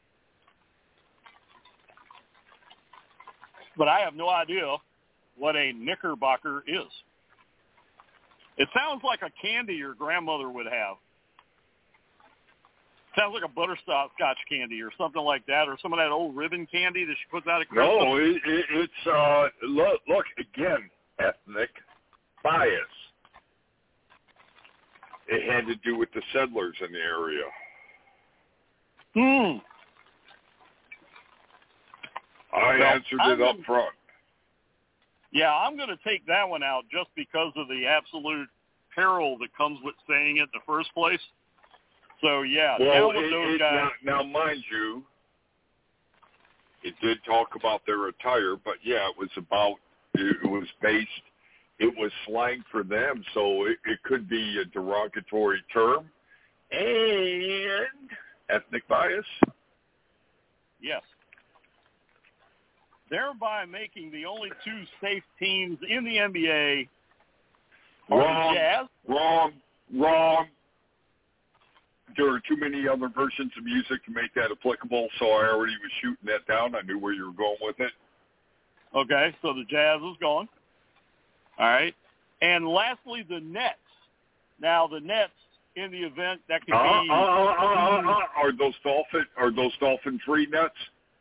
But I have no idea what a knickerbocker is. It sounds like a candy your grandmother would have. Sounds like a butterscotch candy or something like that, or some of that old ribbon candy that she puts out at Christmas. No, it, it, it's, uh, look, look, again, ethnic bias. It had to do with the settlers in the area. Hmm. I well, answered I'm it up gonna, front. Yeah, I'm going to take that one out just because of the absolute peril that comes with saying it in the first place. So, yeah, well, down with it, those it, guys. Now, now, mind you, it did talk about their attire, but, yeah, it was about, it was based, it was slang for them, so it, it could be a derogatory term. And ethnic bias? Yes. Thereby making the only two safe teams in the N B A are Wrong, the Jazz. Wrong, wrong. There are too many other versions of music to make that applicable, so I already was shooting that down. I knew where you were going with it. Okay, so the Jazz is gone. All right. And lastly, the Nets. Now, the Nets, in the event that could uh, be... Uh, uh, uh, uh, are those dolphin, are those dolphin-free Nets?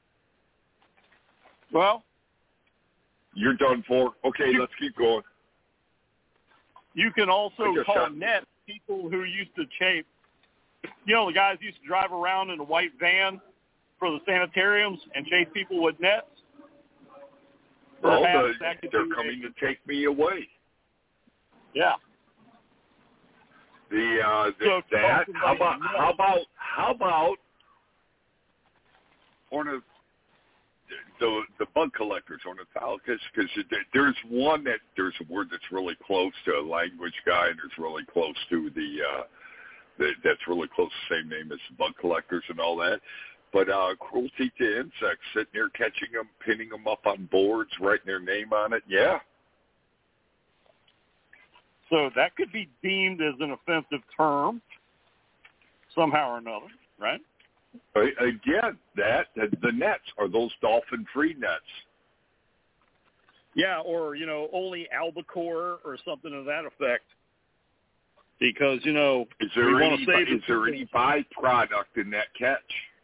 Well... You're done for. Okay, you, let's keep going. You can also call shot. Nets people who used to chase... You know, the guys used to drive around in a white van for the sanitariums and chase people with nets? Well, Perhaps the, that could they're be coming a, to take me away. Yeah. The uh, the, So, that. talking How about about nets. how about how about ornith the the bug collectors, ornithologists? Because there's one that there's a word that's really close to a language guy, and there's really close to the. Uh, that, that's really close to the same name as bug collectors and all that. But uh, cruelty to insects, sitting there catching them, pinning them up on boards, writing their name on it, yeah. So that could be deemed as an offensive term somehow or another, right? Again, that the nets are those dolphin-free nets. Yeah, or, you know, only albacore or something to that effect. Because, you know, is there we any, want to save is there any byproduct in that catch?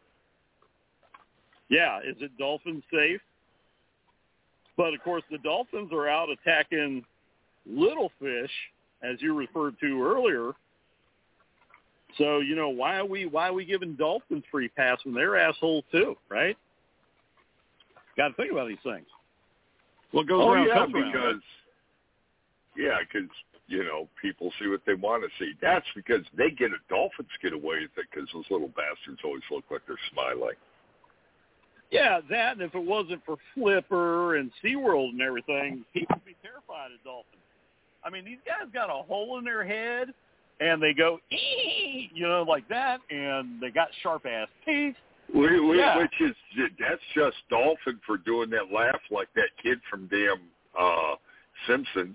Yeah, is it dolphin safe? But, of course, the dolphins are out attacking little fish, as you referred to earlier. So, you know, why are we why are we giving dolphins free pass when they're assholes too, right? Got to think about these things. What goes oh, around yeah, comes because, around. Yeah, because, you know, people see what they want to see. That's because they get a dolphins get away with it because those little bastards always look like they're smiling. Yeah, that, and if it wasn't for Flipper and SeaWorld and everything, people would be terrified of dolphins. I mean, these guys got a hole in their head, and they go, ee, you know, like that, and they got sharp-ass teeth. We, we, yeah. Which is, that's just dolphin for doing that laugh like that kid from damn uh, Simpsons.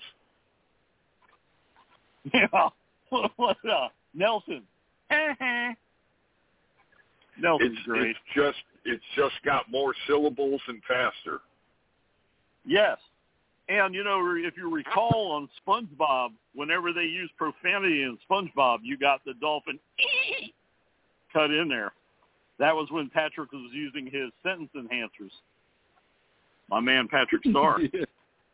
Yeah, what, uh, Nelson. Nelson's it's, great. It's just, it's just got more syllables and faster. Yes. And, you know, if you recall on SpongeBob, whenever they use profanity in SpongeBob, you got the dolphin cut in there. That was when Patrick was using his sentence enhancers. My man, Patrick Starr. Yeah.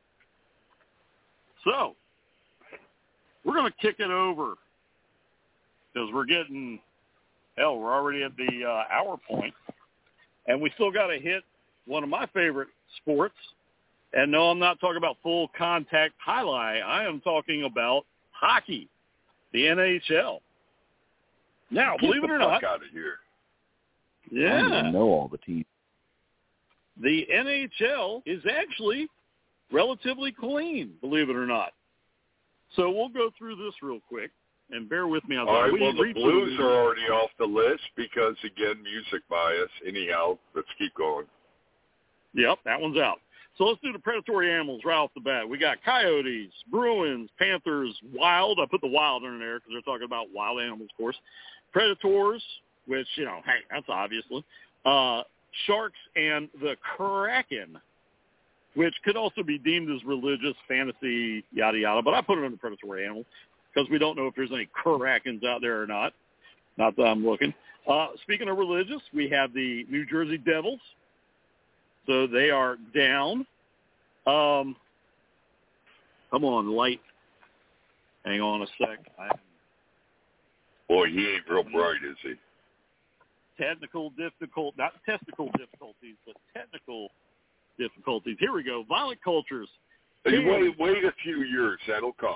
So, we're going to kick it over because we're getting, hell, we're already at the uh, hour point, and we still got to hit one of my favorite sports. And no, I'm not talking about full contact highlight. I am talking about hockey, the N H L. Now, Get believe the it or fuck not, out of here. I don't yeah, even know all the teams. the N H L is actually relatively clean, believe it or not. So we'll go through this real quick, and bear with me. All right, we well, the read Blues through. are already off the list because, again, music bias. Anyhow, let's keep going. Yep, that one's out. So let's do the predatory animals right off the bat. We got Coyotes, Bruins, Panthers, Wild. I put the Wild in there because they're talking about wild animals, of course. Predators, which, you know, hey, that's obviously. Uh, Sharks and the Kraken, which could also be deemed as religious, fantasy, yada, yada. But I put it in the predatory animals because we don't know if there's any Krakens out there or not. Not that I'm looking. Uh, speaking of religious, we have the New Jersey Devils. So they are down. Um, come on, light. Hang on a sec. I, Boy, he ain't real bright, is he? technical difficult, not testicle difficulties, but technical difficulties. Here we go. Violent cultures. Hey, wait, wait a few years. That'll come.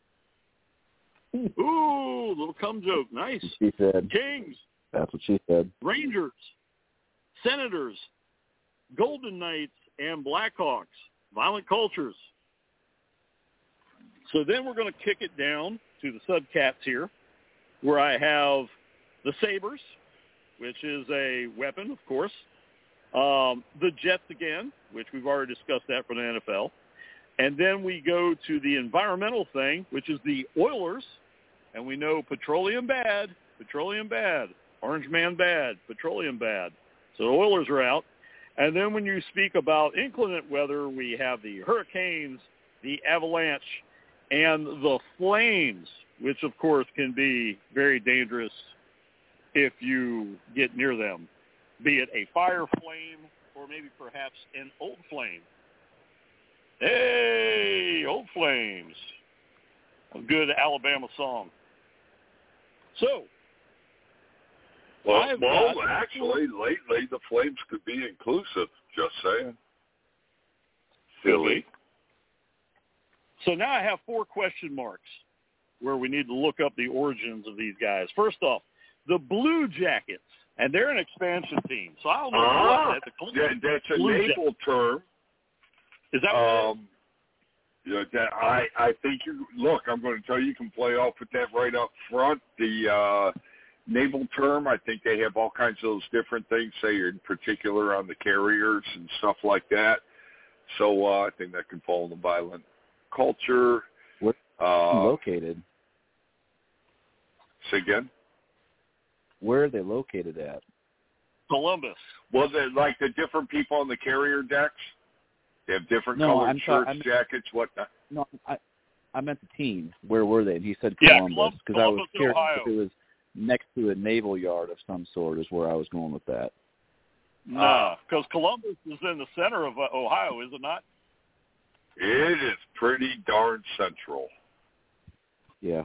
Ooh, little cum joke. Nice. She said. Kings. That's what she said. Rangers. Senators. Golden Knights and Blackhawks, violent cultures. So then we're going to kick it down to the subcats here, where I have the Sabres, which is a weapon, of course. Um, the Jets again, which we've already discussed that for the N F L. And then we go to the environmental thing, which is the Oilers. And we know petroleum bad, petroleum bad, Orange Man bad, petroleum bad. So the Oilers are out. And then when you speak about inclement weather, we have the hurricanes, the avalanche, and the flames, which, of course, can be very dangerous if you get near them, be it a fire flame or maybe perhaps an old flame. Hey, old flames. A good Alabama song. So, Well, I've well got, actually, lately the Flames could be inclusive. Just saying. Silly. So now I have four question marks where we need to look up the origins of these guys. First off, the Blue Jackets, and they're an expansion team. So I don't know ah, what that, the that that's a Blue naval Jackets. term. Is that what it is? Um, yeah, that I I think you look. I'm going to tell you, you can play off with that right up front. The uh, naval term. I think they have all kinds of those different things. Say in particular on the carriers and stuff like that. So uh, I think that can fall in the violent culture. Where uh, located? Say again. Where are they located at? Columbus. Was it like the different people on the carrier decks? They have different No, colored I'm shirts, ta- I'm, jackets, whatnot. No, I I meant the team. Where were they? And he said Yeah, Columbus because Columbus, I was curious Ohio. if it was next to a naval yard of some sort. Is where I was going with that. No, because Columbus is in the center of uh, Ohio, is it not? It is pretty darn central. Yeah.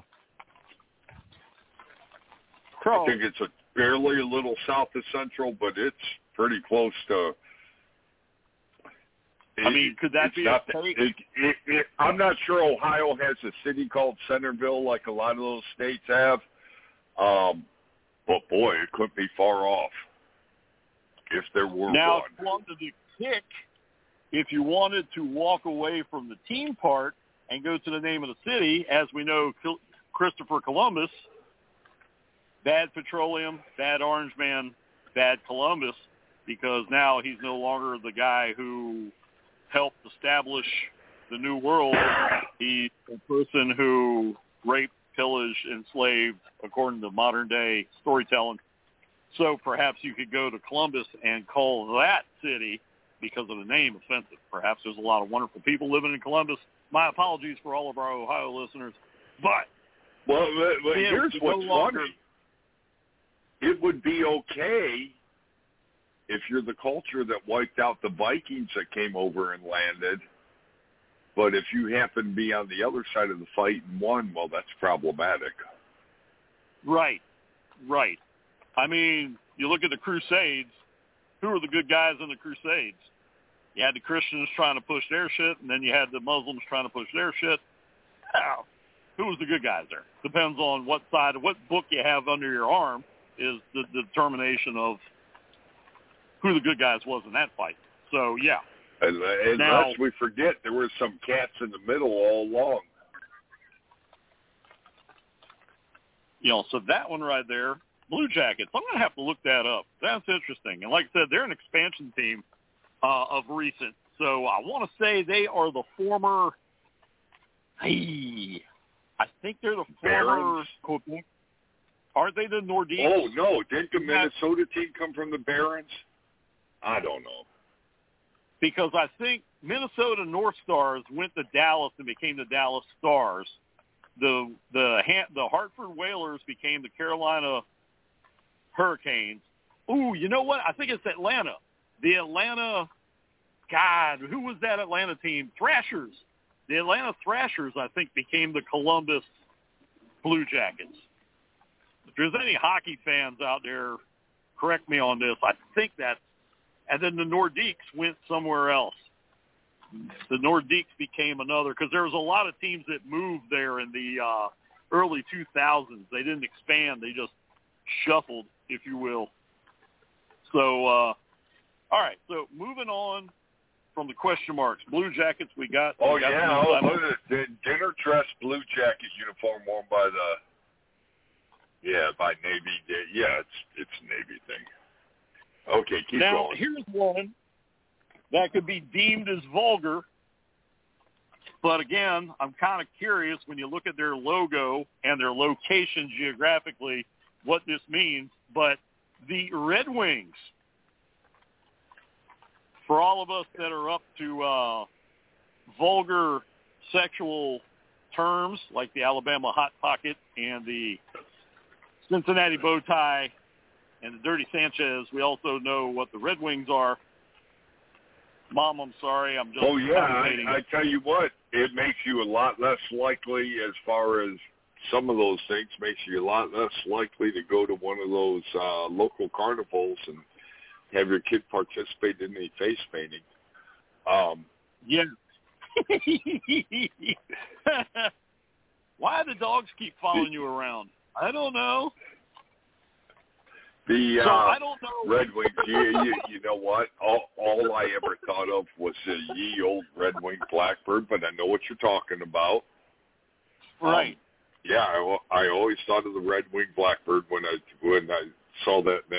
Crow. I think it's a barely a little south of central, but it's pretty close to. It, I mean, could that it's be not, a state? it, it, it, I'm not sure Ohio has a city called Centerville like a lot of those states have. Um, but, boy, it couldn't be far off if there were now, one. if you wanted to pick, if you wanted to walk away from the team part and go to the name of the city, as we know, Christopher Columbus, bad petroleum, bad Orange Man, bad Columbus, because now he's no longer the guy who helped establish the New World. He's a person who raped, pillaged, enslaved, according to modern-day storytelling. So perhaps you could go to Columbus and call that city, because of the name, offensive. Perhaps there's a lot of wonderful people living in Columbus. My apologies for all of our Ohio listeners. But well, well yeah, here's what's no longer, funny. It would be okay if you're the culture that wiped out the Vikings that came over and landed, but if you happen to be on the other side of the fight and won, well, that's problematic. Right, right. I mean, you look at the Crusades, who were the good guys in the Crusades? You had the Christians trying to push their shit, and then you had the Muslims trying to push their shit. Now, who was the good guys there? Depends on what side, what book you have under your arm is the, the determination of who the good guys was in that fight. So, yeah. And, and now, lest we forget, there were some cats in the middle all along. You know, so that one right there, Blue Jackets, I'm going to have to look that up. That's interesting. And like I said, they're an expansion team uh, of recent. So I want to say they are the former, hey, I think they're the former, Barons? Aren't they the Nordiques? Oh, no. Didn't the Minnesota team come from the Barons? I don't know. Because I think Minnesota North Stars went to Dallas and became the Dallas Stars. The the the Hartford Whalers became the Carolina Hurricanes. Ooh, you know what? I think it's Atlanta. The Atlanta, God, who was that Atlanta team? Thrashers. The Atlanta Thrashers, I think, became the Columbus Blue Jackets. If there's any hockey fans out there, correct me on this. I think that's, and then the Nordiques went somewhere else. The Nordiques became another, because there was a lot of teams that moved there in the uh, early two thousands. They didn't expand. They just shuffled, if you will. So, uh, all right. So moving on from the question marks, Blue Jackets we got. Oh, we got yeah. Oh, look at the dinner dress Blue Jacket uniform worn by the, yeah, by Navy. Yeah, it's it's a Navy thing. Okay, keep now, going. Now, here's one that could be deemed as vulgar. But again, I'm kind of curious when you look at their logo and their location geographically, what this means. But the Red Wings, for all of us that are up to uh, vulgar sexual terms like the Alabama Hot Pocket and the Cincinnati bow tie and the Dirty Sanchez, we also know what the Red Wings are. Mom, I'm sorry. I'm just Oh, yeah. I, I tell you what, it makes you a lot less likely as far as some of those things makes you a lot less likely to go to one of those uh, local carnivals and have your kid participate in the face painting. Um, yeah. Why do the dogs keep following you around? I don't know. The so uh, I don't know. Red Wings, you, you, you know what? All, all I ever thought of was the ye old Red Wing Blackbird, but I know what you're talking about. Right. Um, yeah, I, I always thought of the Red Wing Blackbird when I when I saw that name.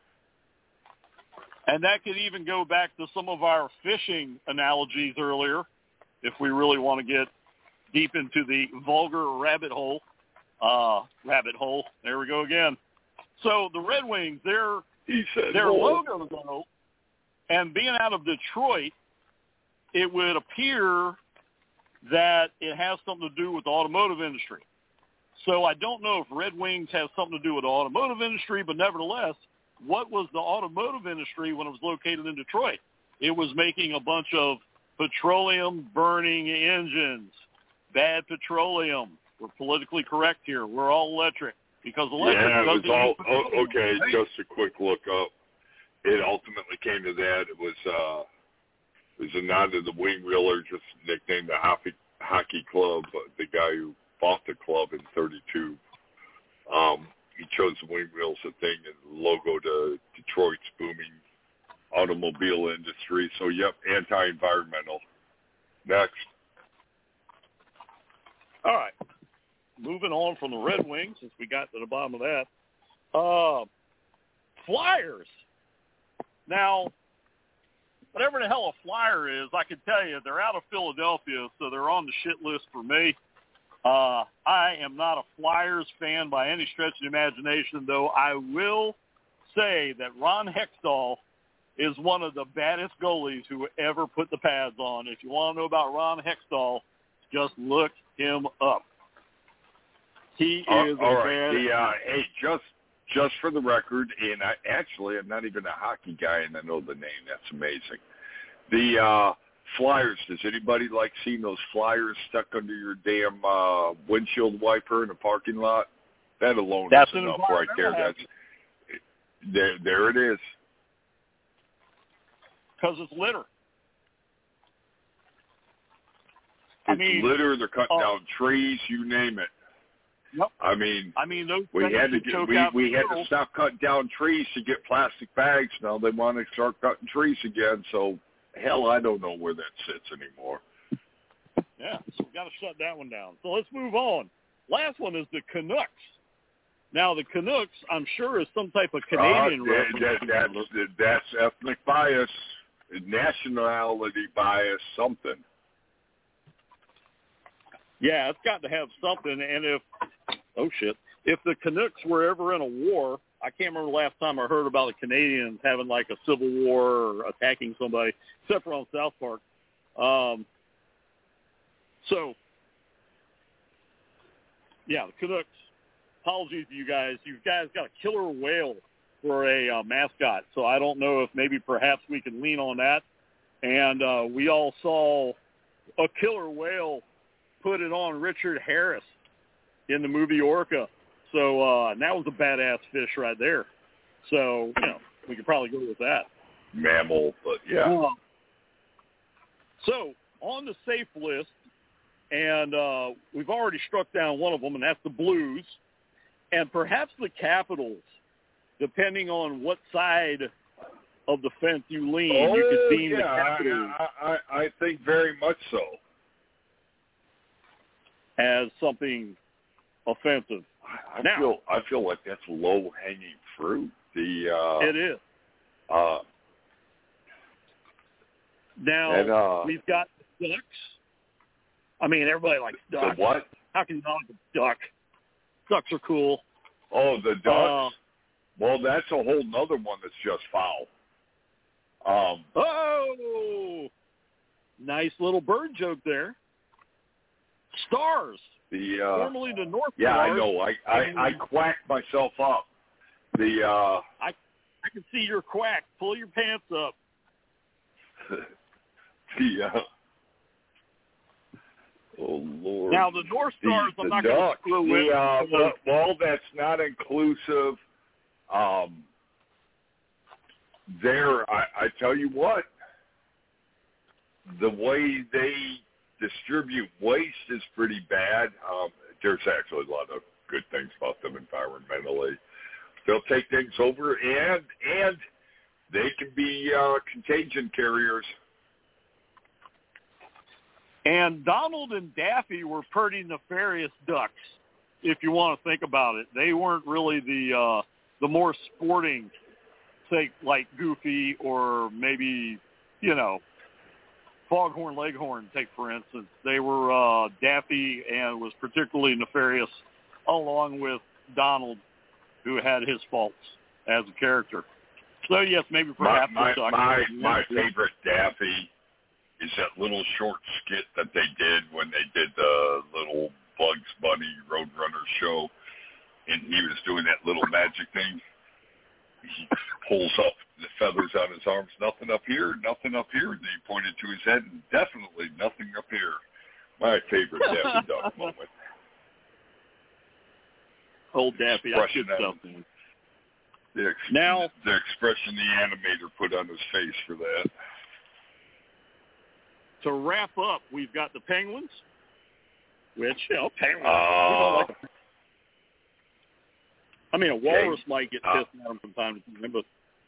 And that could even go back to some of our fishing analogies earlier, if we really want to get deep into the vulgar rabbit hole. Uh, rabbit hole. There we go again. So the Red Wings, their their logo, though, and being out of Detroit, it would appear that it has something to do with the automotive industry. So I don't know if Red Wings has something to do with the automotive industry, but nevertheless, what was the automotive industry when it was located in Detroit? It was making a bunch of petroleum-burning engines, bad petroleum. We're politically correct here. We're all electric because electric yeah, it was doesn't all, use petroleum. oh, okay, just a quick look up. It ultimately came to that. It was uh, it was a nod to the Wing Wheeler, just nicknamed the hockey, hockey club, uh, the guy who bought the club in thirty-two. Um, he chose the wing wheels, a thing, and logo to Detroit's booming automobile industry. So, yep, anti-environmental. Next. All right. Moving on from the Red Wings, since we got to the bottom of that. Uh, Flyers. Now, whatever the hell a Flyer is, I can tell you, they're out of Philadelphia, so they're on the shit list for me. Uh, I am not a Flyers fan by any stretch of the imagination, though I will say that Ron Hextall is one of the baddest goalies who ever put the pads on. If you want to know about Ron Hextall, just look him up. He Uh, is all a right. bad... The, uh, hey, just just for the record, and I actually I'm not even a hockey guy, and I know the name. That's amazing. The uh, Flyers. Does anybody like seeing those flyers stuck under your damn uh, windshield wiper in a parking lot? That alone That's is enough right there. That's there. There it is. Because it's litter. It's I mean, litter. They're cutting uh, down trees. You name it. Yep. I mean, I mean, those we had to get, we we had to stop cutting down trees to get plastic bags. Now they want to start cutting trees again. So hell, I don't know where that sits anymore. Yeah, so we've got to shut that one down. So let's move on. Last one is the Canucks. Now the Canucks, I'm sure, is some type of Canadian uh, reference. That, that's that's ethnic bias, nationality bias, something. Yeah, it's got to have something. And if, oh shit, if the Canucks were ever in a war, I can't remember the last time I heard about the Canadians having like a civil war or attacking somebody, except for on South Park. Um, so, yeah, the Canucks. Apologies to you guys. You guys got a killer whale for a uh, mascot, so I don't know if maybe perhaps we can lean on that. And uh, we all saw a killer whale put it on Richard Harris in the movie Orca. So uh, and that was a badass fish right there. So, you know, we could probably go with that. Mammal, but yeah. Uh, so on the safe list, and uh, we've already struck down one of them, and that's the Blues. And perhaps the Capitals, depending on what side of the fence you lean, oh, you could deem yeah, the Capitals I, I, I think very much so. as something offensive. I, I now, feel I feel like that's low hanging fruit. The uh, it is. Uh, now and, uh, we've got ducks. I mean, everybody likes ducks. The what? How can you not like a duck? Ducks are cool. Oh, the ducks. Uh, well, that's a whole nother one that's just foul. Um, oh, nice little bird joke there. Stars. The uh, formerly the North yeah, Stars. I know. I, I I quacked myself up. The uh, I I can see your quack. Pull your pants up. the uh, Oh, Lord. Now, the North Stars, the, I'm the not going to ducks, screw the, with. uh, the, well, that's not inclusive. Um, there, I, I tell you what, the way they distribute waste is pretty bad. Um, there's actually a lot of good things about them environmentally. They'll take things over, and and they can be uh, contagion carriers. And Donald and Daffy were pretty nefarious ducks, if you want to think about it. They weren't really the uh, the more sporting, say, like Goofy or maybe, you know, Foghorn Leghorn, take for instance. They were uh, Daffy and was particularly nefarious, along with Donald, who had his faults as a character. So, yes, maybe perhaps my, the duck. My, my favorite Daffy is that little short skit that they did when they did the little Bugs Bunny Roadrunner show, and he was doing that little magic thing. He pulls up the feathers on his arms, nothing up here, nothing up here, and he pointed to his head, and definitely nothing up here. My favorite Daffy Duck moment. Old Daffy, that's good stuff. The, ex- now, the expression the animator put on his face for that. To wrap up, we've got the Penguins, which, you know, Penguins. Uh, we don't like them. I mean, a walrus okay. might get uh, pissed at them from time to time, but,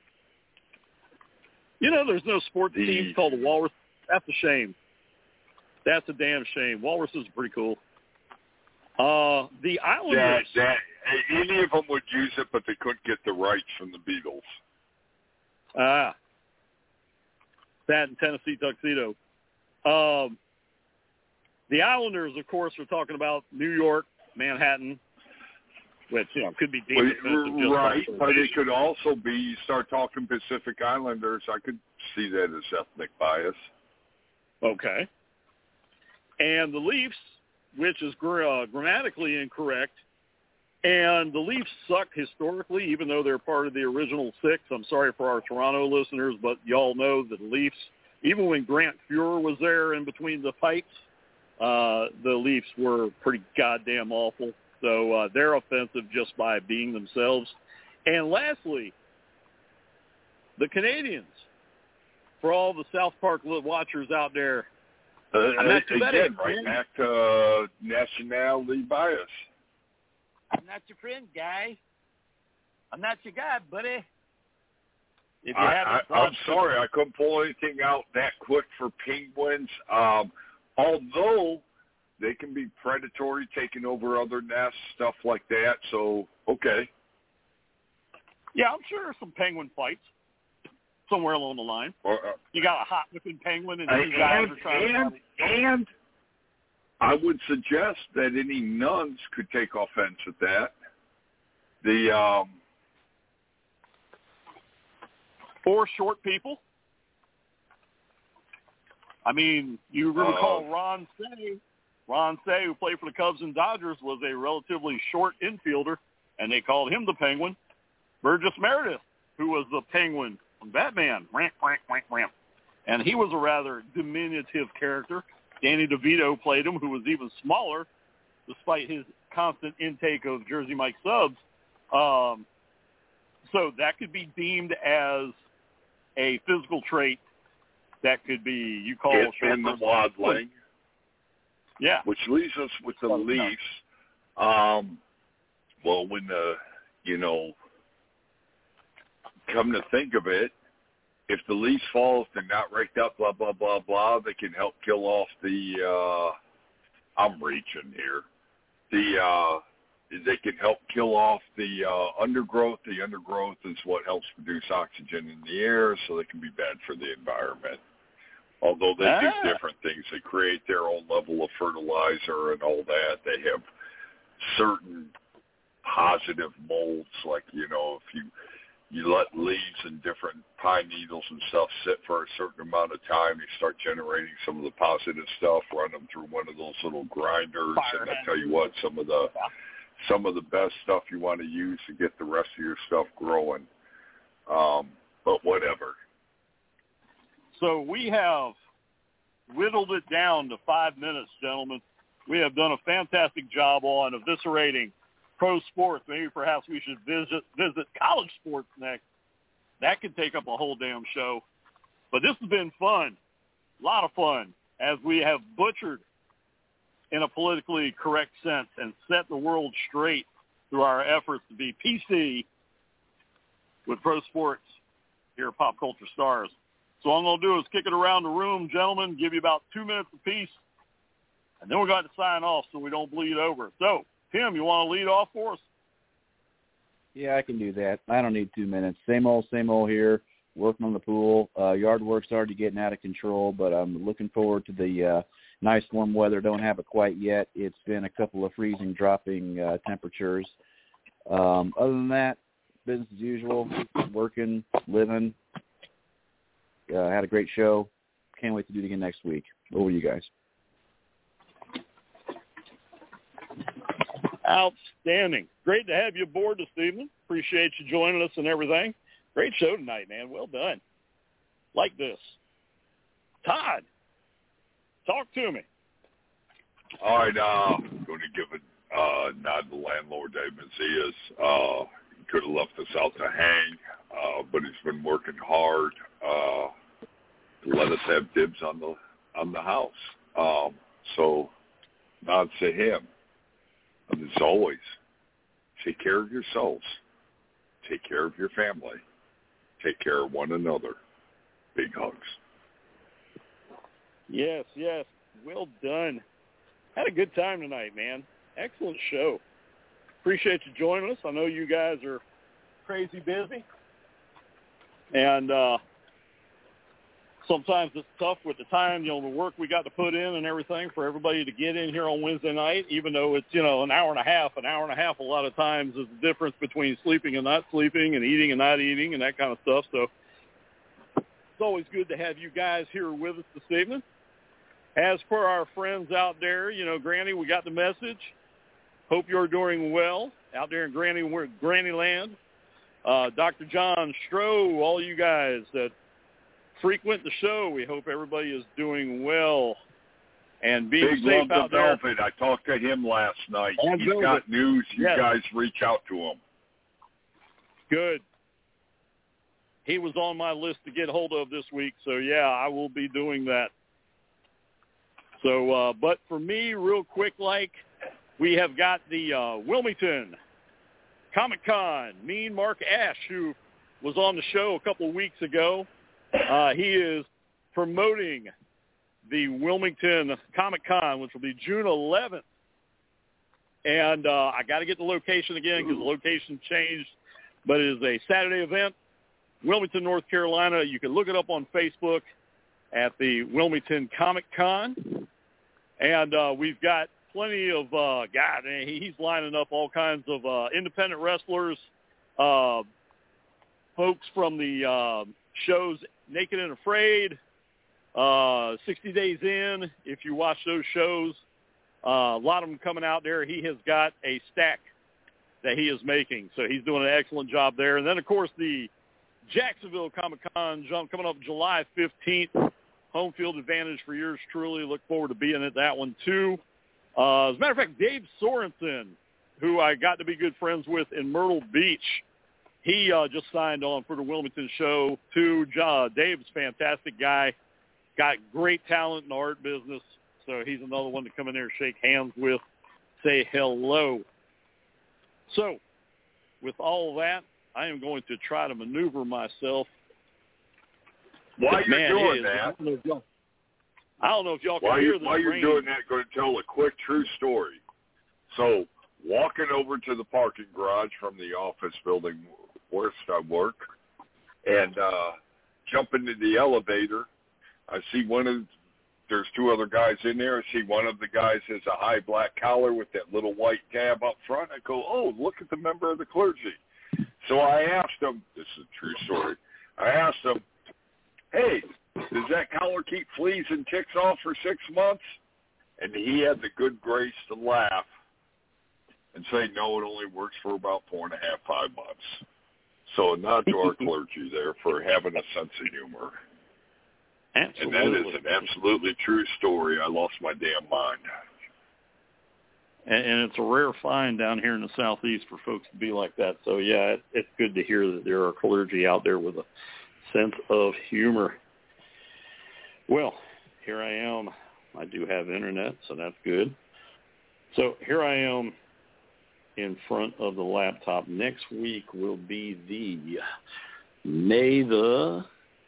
you know, there's no sports the, team called a walrus. That's a shame. That's a damn shame. Walruses are pretty cool. Uh, the Islanders. That, that, any of them would use it, but they couldn't get the rights from the Beatles. Ah. That and Tennessee Tuxedo. Um, the Islanders, of course, are talking about New York, Manhattan, which, you know, could be deemed well, offensive just right, by but it could also be, you start talking Pacific Islanders, I could see that as ethnic bias. Okay. And the Leafs, which is gr- uh, grammatically incorrect, and the Leafs suck historically, even though they're part of the original six. I'm sorry for our Toronto listeners, but y'all know that the Leafs, even when Grant Fuhrer was there in between the pipes, uh, the Leafs were pretty goddamn awful. So uh, they're offensive just by being themselves. And lastly, the Canadians. For all the South Park watchers out there, Uh, I'm not too bad again, at right back to uh, nationality bias. I'm not your friend, guy. I'm not your guy, buddy. If you I, haven't I, I'm watched sorry, I couldn't pull anything out that quick for Penguins. Um, although they can be predatory, taking over other nests, stuff like that. So, okay. Yeah, I'm sure there's some penguin fights somewhere along the line. Or, uh, You got a hot whipping penguin and and, two guys are trying and, to... and I would suggest that any nuns could take offense at that. The um, Or short people. I mean, you recall uh, Ron Say. Ron Say, who played for the Cubs and Dodgers, was a relatively short infielder, and they called him the Penguin. Burgess Meredith, who was the Penguin from Batman, ramp, ramp, ramp, ramp. And he was a rather diminutive character. Danny DeVito played him, who was even smaller, despite his constant intake of Jersey Mike subs. Um, so that could be deemed as a physical trait that could be, you call in, short in the person. waddling. Yeah. Which leaves us with the Well, Leafs. Um, well, when the, you know, come to think of it, if the Leafs fall, if they're not raked up, blah, blah, blah, blah, they can help kill off the, uh, I'm reaching here, the, uh, they can help kill off the uh, undergrowth. The undergrowth is what helps produce oxygen in the air, so they can be bad for the environment. Although they ah. do different things. They create their own level of fertilizer and all that. They have certain positive molds, like, you know, if you you let leaves and different pine needles and stuff sit for a certain amount of time, you start generating some of the positive stuff, run them through one of those little grinders, Fire and I tell you what, some of the some of the best stuff you want to use to get the rest of your stuff growing. Um, but whatever. So we have whittled it down to five minutes, gentlemen. we have done a fantastic job on eviscerating pro sports. Maybe perhaps we should visit visit college sports next. That could take up a whole damn show. But this has been fun, a lot of fun, as we have butchered in a politically correct sense and set the world straight through our efforts to be P C with pro sports here at Pop Culture Stars. So all I'm going to do is kick it around the room, gentlemen, give you about two minutes apiece, and then we're going to sign off so we don't bleed over. So, Tim, you want to lead off for us? Yeah, I can do that. I don't need two minutes. Same old, same old here, working on the pool. Uh, yard work's already getting out of control, but I'm looking forward to the uh, nice warm weather. Don't have it quite yet. It's been a couple of freezing, dropping uh, temperatures. Um, other than that, business as usual, working, living. Uh, had a great show. Can't wait to do it again next week. Over to you guys. Outstanding. Great to have you aboard this evening. Appreciate you joining us and everything. Great show tonight, man. Well done. Like this. Todd, talk to me. All right, uh, I'm going to give a uh, nod to landlord Dave Macias. Uh, he could have left us out to hang, uh, but he's been working hard uh, to let us have dibs on the on the house. Um, so, nods to him. And as always, take care of yourselves. Take care of your family. Take care of one another. Big hugs. Yes, yes. Well done. Had a good time tonight, man. Excellent show. Appreciate you joining us. I know you guys are crazy busy. And uh, sometimes it's tough with the time, you know, the work we got to put in and everything for everybody to get in here on Wednesday night, even though it's, you know, an hour and a half. An hour and a half a lot of times is the difference between sleeping and not sleeping and eating and not eating and that kind of stuff. So it's always good to have you guys here with us this evening. As for our friends out there, you know, Granny, we got the message. Hope you're doing well out there in Granny, Granny Land. Uh, Doctor John Stroh, all you guys that frequent the show, we hope everybody is doing well and being Big safe love out to there. Velvet. I talked to him last night. And He's Velvet. got news. You Yes. guys reach out to him. Good. He was on my list to get hold of this week, so yeah, I will be doing that. So, uh, but for me, real quick, like, we have got the uh, Wilmington Comic-Con. Mean Mark Ash, who was on the show a couple of weeks ago, uh, he is promoting the Wilmington Comic-Con, which will be June eleventh. And uh, I got to get the location again because the location changed, but it is a Saturday event, Wilmington, North Carolina. You can look it up on Facebook at the Wilmington Comic-Con. And uh, we've got plenty of, uh, God, he's lining up all kinds of uh, independent wrestlers, uh, folks from the uh, shows Naked and Afraid, uh, sixty days in, if you watch those shows. Uh, a lot of them coming out there. He has got a stack that he is making, so he's doing an excellent job there. And then, of course, the Jacksonville Comic-Con coming up July fifteenth. Home field advantage for yours truly. Look forward to being at that one, too. Uh, as a matter of fact, Dave Sorensen, who I got to be good friends with in Myrtle Beach, he uh, just signed on for the Wilmington show, too. Uh, Dave's a fantastic guy, got great talent in the art business, so he's another one to come in there and shake hands with, say hello. So, with all of that, I am going to try to maneuver myself. While you're Man, doing is, that, I don't know if y'all, I don't know if y'all can while, hear you, this while you're rain. doing that, going to tell a quick true story. So, walking over to the parking garage from the office building where I work, and uh, jump into the elevator, I see one of there's two other guys in there. I see one of the guys has a high black collar with that little white tab up front. I go, oh, look at the member of the clergy. So I asked him, this is a true story, I asked him, hey, does that collar keep fleas and ticks off for six months? And he had the good grace to laugh and say, no, it only works for about four and a half, five months. So a nod to our clergy there for having a sense of humor. Absolutely. And that is an absolutely true story. I lost my damn mind. and, and it's a rare find down here in the Southeast for folks to be like that. So, yeah, it, it's good to hear that there are clergy out there with a sense of humor. Well, here I am. I do have internet, so that's good. So here I am in front of the laptop. Next week will be the May the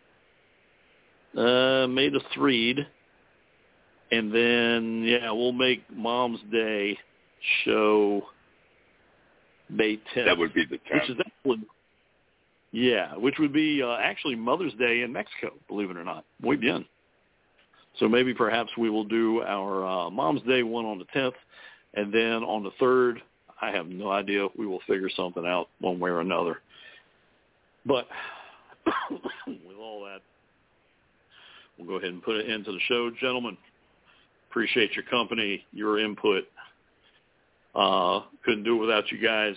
uh, May the third, and then yeah, we'll make Mom's Day show May tenth. That would be the tenth. Which is actually, yeah, which would be uh, actually Mother's Day in Mexico. Believe it or not, muy bien. So maybe perhaps we will do our uh, Mom's Day one on the tenth, and then on the third, I have no idea. We will figure something out one way or another. But with all that, we'll go ahead and put it into the show. Gentlemen, appreciate your company, your input. Uh, couldn't do it without you guys.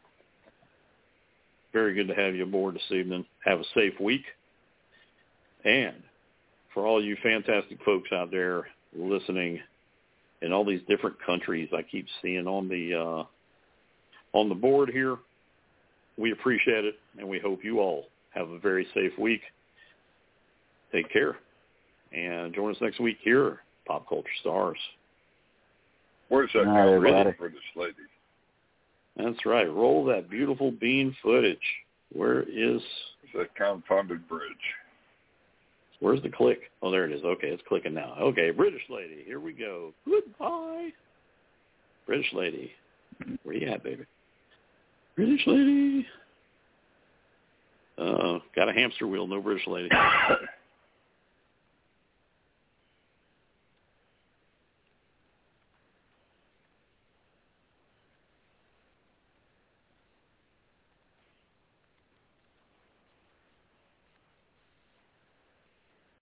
Very good to have you aboard this evening. Have a safe week. And for all you fantastic folks out there listening in all these different countries I keep seeing on the uh, on the board here, we appreciate it, and we hope you all have a very safe week. Take care, and join us next week here, Pop Culture Stars. Where's that Hi, everybody. for this lady? That's right. Roll that beautiful bean footage. Where is... Where's that confounded bridge? Where's the click? Oh, there it is. Okay, it's clicking now. Okay, British lady. Here we go. Goodbye. British lady. Where you at, baby? British lady. Uh, got a hamster wheel, no British lady.